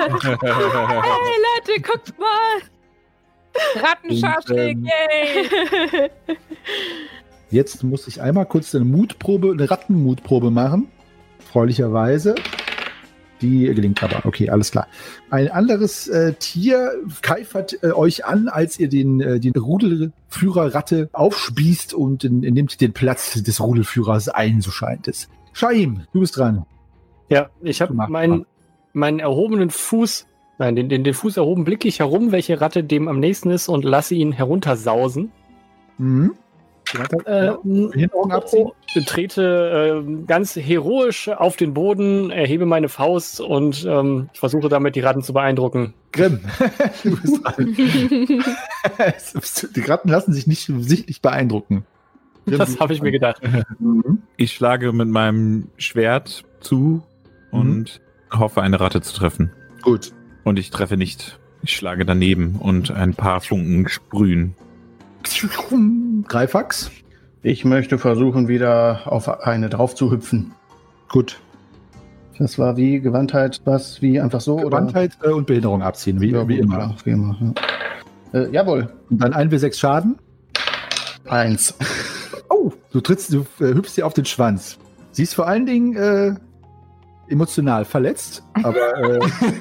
Leute, guckt mal! Rattenschaschlik, Und, ähm, yay! Jetzt muss ich einmal kurz eine Mutprobe, eine Rattenmutprobe machen. Erfreulicherweise. Die gelingt aber. Okay, alles klar. Ein anderes äh, Tier keifert äh, euch an, als ihr den, äh, den Rudelführer Ratte aufspießt und in, in nimmt den Platz des Rudelführers ein, so scheint es. Shaim, du bist dran. Ja, ich habe Du machst meinen, meinen erhobenen Fuß, nein, den, den, den Fuß erhoben, blicke ich herum, welche Ratte dem am nächsten ist und lasse ihn heruntersausen. Mhm. Äh, Behinderung abziehen. trete äh, ganz heroisch auf den Boden, erhebe meine Faust und ähm, versuche damit die Ratten zu beeindrucken. Grimm, du bist dran. Die Ratten lassen sich nicht sichtlich beeindrucken. Grimm, Das du habe ich mir bist gedacht. dran. Mhm. Ich schlage mit meinem Schwert zu und hoffe, eine Ratte zu treffen. Gut. Und ich treffe nicht. Ich schlage daneben und ein paar Funken sprühen. Greifax. Ich möchte versuchen, wieder auf eine drauf zu hüpfen. Gut. Das war wie Gewandtheit, was, wie einfach so? Gewandtheit äh, und Behinderung abziehen, wie, Oder? Ja, wie gut, immer. klar, wie immer. Ja. Äh, jawohl. Und dann ein W sechs Schaden. Eins. Oh, du trittst, du äh, hüpfst dir auf den Schwanz. Sie ist vor allen Dingen äh, emotional verletzt, aber äh,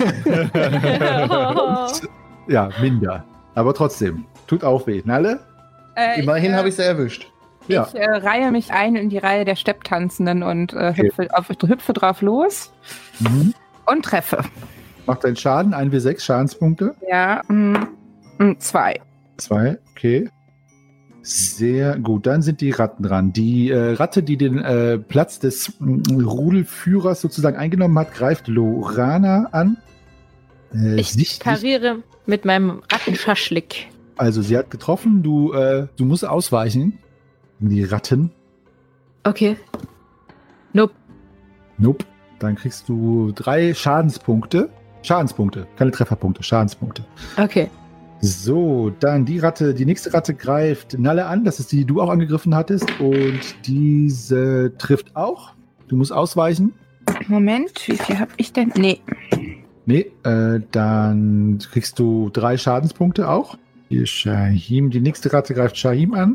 ja, minder. Aber trotzdem, tut auch weh. Nalle? Äh, Immerhin ich, habe ich sie erwischt. Ja. Ich äh, reihe mich ein in die Reihe der Stepptanzenden und äh, hüpfe, auf, hüpfe drauf los Mhm. und treffe. Macht deinen Schaden, ein W sechs Schadenspunkte. Ja, mh, mh, zwei. Zwei, okay. Sehr gut, dann sind die Ratten dran. Die äh, Ratte, die den äh, Platz des mm, Rudelführers sozusagen eingenommen hat, greift Lorana an. Äh, Ich sichtlich- pariere mit meinem Rattenschaschlik. Also sie hat getroffen, du, äh, du musst ausweichen. Die Ratten. Okay. Nope. Nope. Dann kriegst du drei Schadenspunkte. Schadenspunkte, keine Trefferpunkte, Schadenspunkte. Okay. So, dann die Ratte, die nächste Ratte greift Nalle an. Das ist die, die du auch angegriffen hattest. Und diese trifft auch. Du musst ausweichen. Moment, wie viel habe ich denn? Nee. Nee, äh, dann kriegst du drei Schadenspunkte auch. Hier Shahim. Die nächste Ratte greift Shahim an.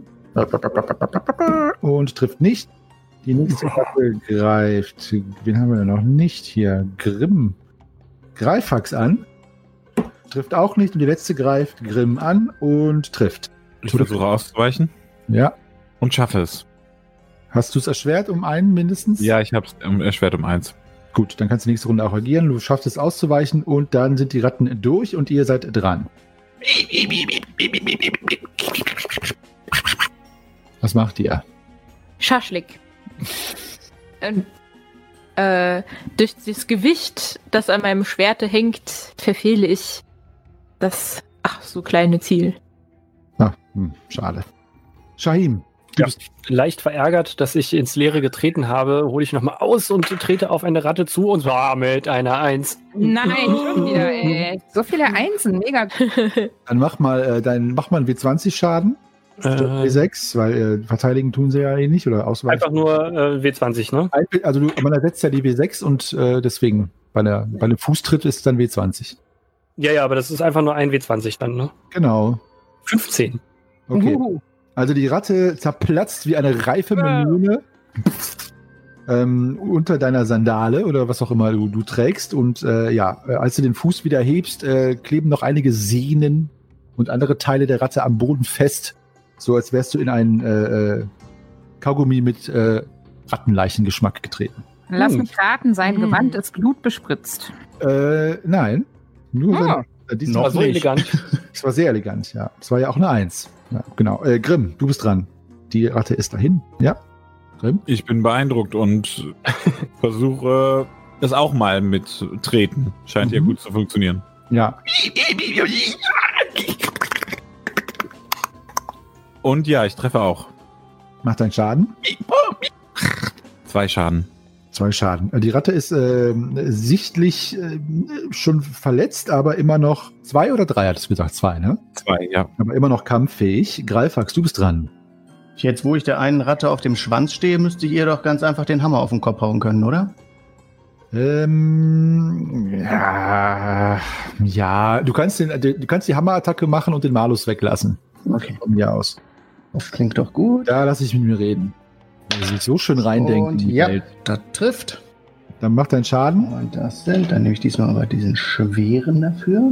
Und trifft nicht. Die nächste Ratte greift. Wen haben wir denn noch nicht hier? Grimm. Greifax an. Trifft auch nicht. Und die letzte greift Grimm an und trifft. Ich versuche auszuweichen Ja. und schaffe es. Hast du es erschwert um einen mindestens? Ja, ich habe es ähm, erschwert um eins. Gut, dann kannst du nächste Runde auch agieren. Du schaffst es auszuweichen und dann sind die Ratten durch und ihr seid dran. Was macht ihr? Schaschlik. Und Äh, durch das Gewicht, das an meinem Schwerte hängt, verfehle ich das, ach, so kleine Ziel. Ah, hm, schade. Shahim, du Ja. bist Leicht verärgert, dass ich ins Leere getreten habe, hole ich nochmal aus und trete auf eine Ratte zu und zwar mit einer Eins. Nein, schon wieder, ey. So viele Einsen, mega. Dann mach mal, äh, dein, mach mal einen W zwanzig Schaden. Statt Äh, W sechs, weil äh, verteidigen tun sie ja eh nicht oder ausweichen. einfach nur äh, W zwanzig, ne? Also du, man ersetzt ja die W sechs und äh, deswegen bei, der, bei einem Fußtritt ist es dann W zwanzig. Ja, ja, aber das ist einfach nur ein W zwanzig dann, ne? Genau. fünfzehn. Okay. Uhu. Also die Ratte zerplatzt wie eine reife Melone ähm, unter deiner Sandale oder was auch immer du, du trägst. Und äh, ja, äh, als du den Fuß wieder hebst, äh, kleben noch einige Sehnen und andere Teile der Ratte am Boden fest. So als wärst du in einen äh, äh, Kaugummi mit äh, Rattenleichengeschmack getreten. Lass Hm. mich raten, sein Hm. Gewand ist blutbespritzt. Äh, nein. Nur Ah. wenn, äh, Das war so elegant. Es war sehr elegant, ja. Es war ja auch eine Eins. Ja, genau. Äh, Grimm, du bist dran. Die Ratte ist dahin. Ja. Grimm? Ich bin beeindruckt und versuche es auch mal mit Treten. Scheint ja Mhm. gut zu funktionieren. Ja. Und ja, ich treffe auch. Macht deinen Schaden. Zwei Schaden. Zwei Schaden. Die Ratte ist ähm, sichtlich äh, schon verletzt, aber immer noch zwei oder drei, hattest du gesagt? Zwei, ne? Zwei, ja. Aber immer noch kampffähig. Greifax, du bist dran. Jetzt, wo ich der einen Ratte auf dem Schwanz stehe, müsste ich ihr doch ganz einfach den Hammer auf den Kopf hauen können, oder? Ähm, ja, ja, du kannst, den, du kannst die Hammerattacke machen und den Malus weglassen. Okay, Von mir aus. das klingt doch gut. Da lasse ich mit mir reden. Weil sie sich so schön reindenken. Und in die ja, Welt. das trifft. Dann macht dein Schaden. Und das sind, dann nehme ich diesmal aber diesen schweren dafür.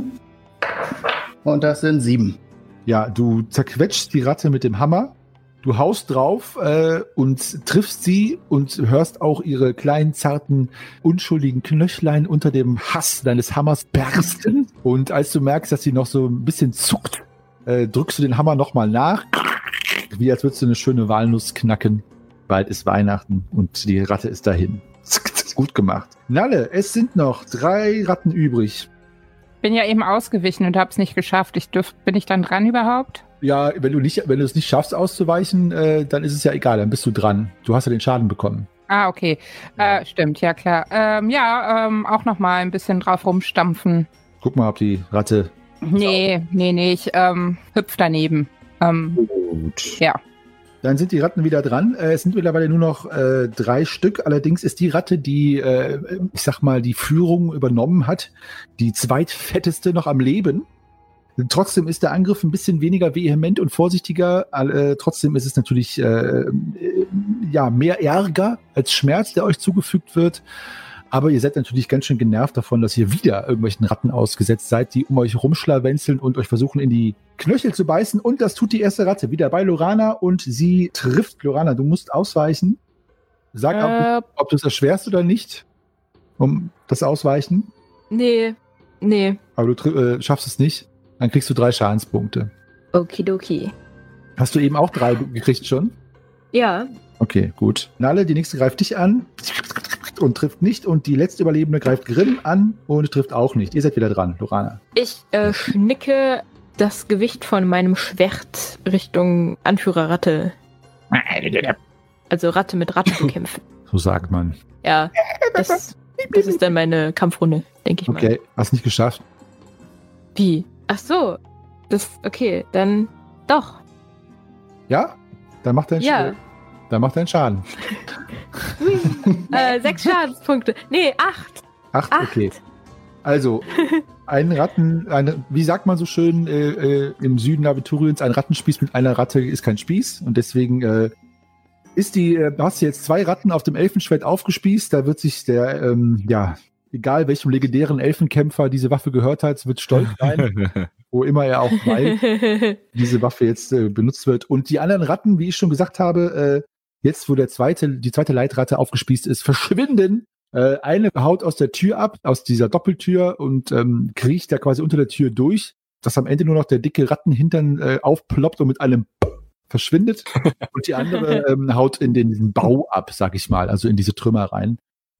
Und das sind sieben. Ja, du zerquetschst die Ratte mit dem Hammer. Du haust drauf äh, und triffst sie und hörst auch ihre kleinen, zarten, unschuldigen Knöchlein unter dem Hass deines Hammers bersten. Und als du merkst, dass sie noch so ein bisschen zuckt, äh, drückst du den Hammer nochmal nach. Wie als würdest du eine schöne Walnuss knacken. Bald ist Weihnachten und die Ratte ist dahin. Gut gemacht. Nalle, es sind noch drei Ratten übrig. Bin ja eben ausgewichen und hab's nicht geschafft. Ich dürf, bin ich dann dran überhaupt? Ja, wenn du nicht, wenn du es nicht schaffst auszuweichen, äh, dann ist es ja egal, dann bist du dran. Du hast ja den Schaden bekommen. Ah, okay. Äh, stimmt, ja klar. Ähm, ja, ähm, auch noch mal ein bisschen drauf rumstampfen. Guck mal, ob die Ratte. Nee, nee, nee, ich ähm, hüpf daneben. Ähm, Gut. Ja. Dann sind die Ratten wieder dran. Äh, es sind mittlerweile nur noch äh, drei Stück. Allerdings ist die Ratte, die, äh, ich sag mal, die Führung übernommen hat, die zweitfetteste noch am Leben. Trotzdem ist der Angriff ein bisschen weniger vehement und vorsichtiger. Äh, trotzdem ist es natürlich äh, äh, ja, mehr Ärger als Schmerz, der euch zugefügt wird. Aber ihr seid natürlich ganz schön genervt davon, dass ihr wieder irgendwelchen Ratten ausgesetzt seid, die um euch rumschlawenzeln und euch versuchen, in die Knöchel zu beißen. Und das tut die erste Ratte wieder bei Lorana und sie trifft Lorana. Du musst ausweichen. Sag, ob, Äh, du- ob du es erschwerst oder nicht, um das Ausweichen. nee, nee. Aber du tr- äh, schaffst es nicht. Dann kriegst du drei Schadenspunkte. Okidoki. Hast du eben auch drei gekriegt schon? Ja, Okay, gut. Nalle, die nächste greift dich an und trifft nicht. Und die letzte Überlebende greift Grimm an und trifft auch nicht. Ihr seid wieder dran, Lorana. ich äh, schnicke das Gewicht von meinem Schwert Richtung Anführerratte. Also Ratte mit Ratte bekämpfen. So sagt man. Ja, das, das ist dann meine Kampfrunde, denke ich mal. Okay, hast nicht geschafft. Wie? Ach so. Das, okay, dann doch. Ja? Dann macht dein Ja. Sch- Dann macht dein Schaden. äh, sechs Schadenspunkte. Nee, acht. Acht? Acht. Okay. Also, ein Ratten, eine, wie sagt man so schön äh, äh, im Süden Aventuriens, ein Rattenspieß mit einer Ratte ist kein Spieß. Und deswegen äh, ist die, äh, hast du jetzt zwei Ratten auf dem Elfenschwert aufgespießt. Da wird sich der, ähm, ja, egal welchem legendären Elfenkämpfer diese Waffe gehört hat, wird stolz sein, wo immer er auch weil diese Waffe jetzt äh, benutzt wird. Und die anderen Ratten, wie ich schon gesagt habe, äh, jetzt, wo der zweite, die zweite Leitratte aufgespießt ist, verschwinden. Äh, eine haut aus der Tür ab, aus dieser Doppeltür und ähm, kriecht da quasi unter der Tür durch, dass am Ende nur noch der dicke Rattenhintern äh, aufploppt und mit einem verschwindet. Und die andere ähm, haut in den, diesen Bau ab, sag ich mal, also in diese Trümmer rein.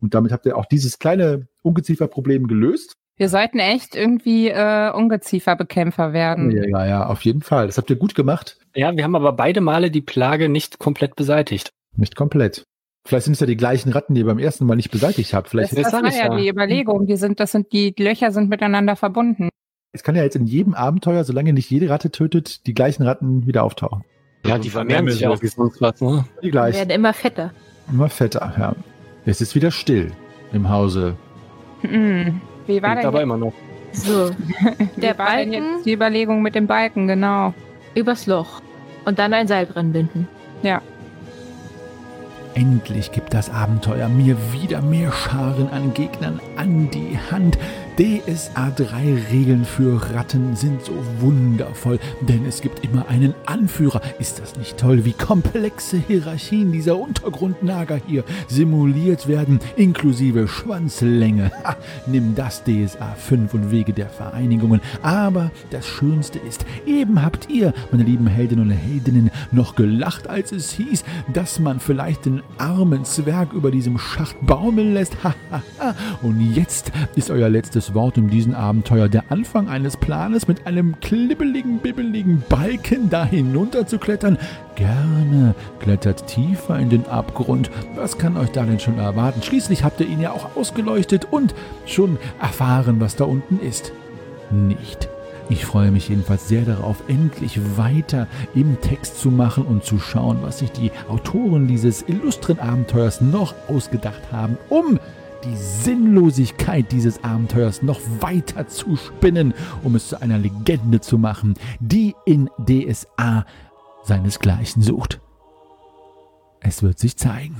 Und damit habt ihr auch dieses kleine Ungezieferproblem gelöst. Wir sollten echt irgendwie äh, Ungezieferbekämpfer werden. Ja, ja, ja, auf jeden Fall. Das habt ihr gut gemacht. Ja, wir haben aber beide Male die Plage nicht komplett beseitigt. Nicht komplett. Vielleicht sind es ja die gleichen Ratten, die ihr beim ersten Mal nicht beseitigt habt. Vielleicht Das, das war ja die Überlegung. Die sind, das sind die, die Löcher sind miteinander verbunden. Es kann ja jetzt in jedem Abenteuer, solange nicht jede Ratte tötet, die gleichen Ratten wieder auftauchen. Ja, die vermehren sich ja auch wie sonst was, ne? Die Die gleichen. werden immer fetter. Immer fetter, ja. Es ist wieder still im Hause. Hm. Wie war Klingt denn aber jetzt, immer noch. So, wie der war denn Balken jetzt die Überlegung mit dem Balken, genau. übers Loch und dann ein Seil dran binden. Ja. Endlich gibt das Abenteuer mir wieder mehr Scharen an Gegnern an die Hand. D S A drei Regeln für Ratten sind so wundervoll, denn es gibt immer einen Anführer. Ist das nicht toll, wie komplexe Hierarchien dieser Untergrundnager hier simuliert werden, inklusive Schwanzlänge. Ha, nimm das D S A fünf und Wege der Vereinigungen. Aber das Schönste ist, eben habt ihr, meine lieben Heldinnen und Heldinnen, noch gelacht, als es hieß, dass man vielleicht den armen Zwerg über diesem Schacht baumeln lässt. Ha, ha, ha. Und jetzt ist euer letztes Wort in diesem Abenteuer der Anfang eines Planes, mit einem klibbeligen, bibbeligen Balken da hinunter zu klettern. Gerne, klettert tiefer in den Abgrund. Was kann euch da denn schon erwarten? Schließlich habt ihr ihn ja auch ausgeleuchtet und schon erfahren, was da unten ist. Nicht. Ich freue mich jedenfalls sehr darauf, endlich weiter im Text zu machen und zu schauen, was sich die Autoren dieses illustren Abenteuers noch ausgedacht haben, um die Sinnlosigkeit dieses Abenteuers noch weiter zu spinnen, um es zu einer Legende zu machen, die in D S A seinesgleichen sucht. Es wird sich zeigen.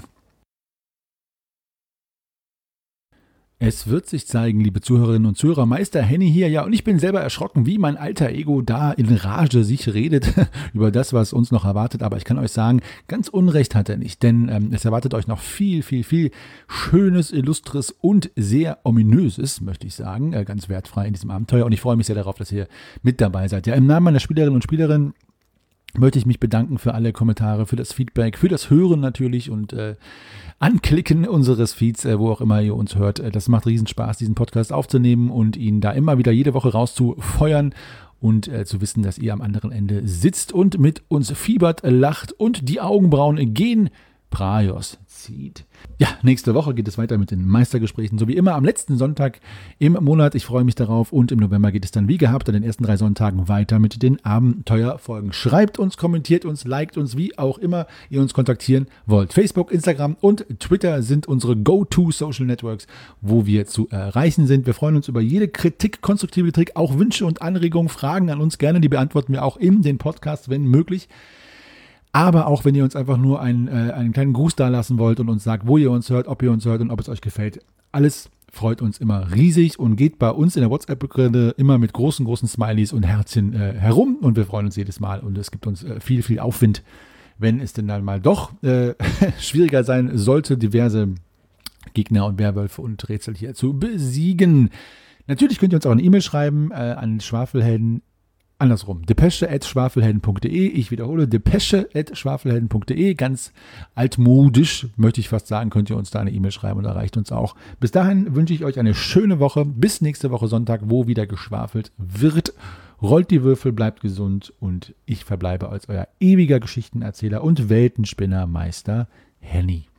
Es wird sich zeigen, liebe Zuhörerinnen und Zuhörer. Meister Henny hier, ja, und ich bin selber erschrocken, wie mein alter Ego da in Rage sich redet über das, was uns noch erwartet. Aber ich kann euch sagen, ganz Unrecht hat er nicht, denn ähm, es erwartet euch noch viel, viel, viel Schönes, Illustres und sehr Ominöses, möchte ich sagen, äh, ganz wertfrei in diesem Abenteuer. Und ich freue mich sehr darauf, dass ihr mit dabei seid. Ja, im Namen meiner Spielerinnen und Spielerinnen möchte ich mich bedanken für alle Kommentare, für das Feedback, für das Hören natürlich und äh, Anklicken unseres Feeds, äh, wo auch immer ihr uns hört. Äh, das macht riesen Spaß, diesen Podcast aufzunehmen und ihn da immer wieder jede Woche rauszufeuern und äh, zu wissen, dass ihr am anderen Ende sitzt und mit uns fiebert, lacht und die Augenbrauen gen Praios zieht. Ja, nächste Woche geht es weiter mit den Meistergesprächen, so wie immer am letzten Sonntag im Monat. Ich freue mich darauf und im November geht es dann wie gehabt an den ersten drei Sonntagen weiter mit den Abenteuerfolgen. Schreibt uns, kommentiert uns, liked uns, wie auch immer ihr uns kontaktieren wollt. Facebook, Instagram und Twitter sind unsere Go-To-Social Networks, wo wir zu erreichen sind. Wir freuen uns über jede Kritik, konstruktive Kritik, auch Wünsche und Anregungen, Fragen an uns gerne. Die beantworten wir auch in den Podcast, wenn möglich. Aber auch wenn ihr uns einfach nur einen, äh, einen kleinen Gruß da lassen wollt und uns sagt, wo ihr uns hört, ob ihr uns hört und ob es euch gefällt. Alles freut uns immer riesig und geht bei uns in der WhatsApp-Gruppe immer mit großen, großen Smileys und Herzchen äh, herum. Und wir freuen uns jedes Mal und es gibt uns äh, viel, viel Aufwind, wenn es denn dann mal doch äh, schwieriger sein sollte, diverse Gegner und Werwölfe und Rätsel hier zu besiegen. Natürlich könnt ihr uns auch eine E-Mail schreiben äh, an Schwafelhelden. Andersrum, depesche at schwafelhelden punkt de. Ich wiederhole, depesche at schwafelhelden punkt de. Ganz altmodisch, möchte ich fast sagen, könnt ihr uns da eine E-Mail schreiben und erreicht uns auch. Bis dahin wünsche ich euch eine schöne Woche. Bis nächste Woche Sonntag, wo wieder geschwafelt wird. Rollt die Würfel, bleibt gesund und ich verbleibe als euer ewiger Geschichtenerzähler und Weltenspinner Meister Henny.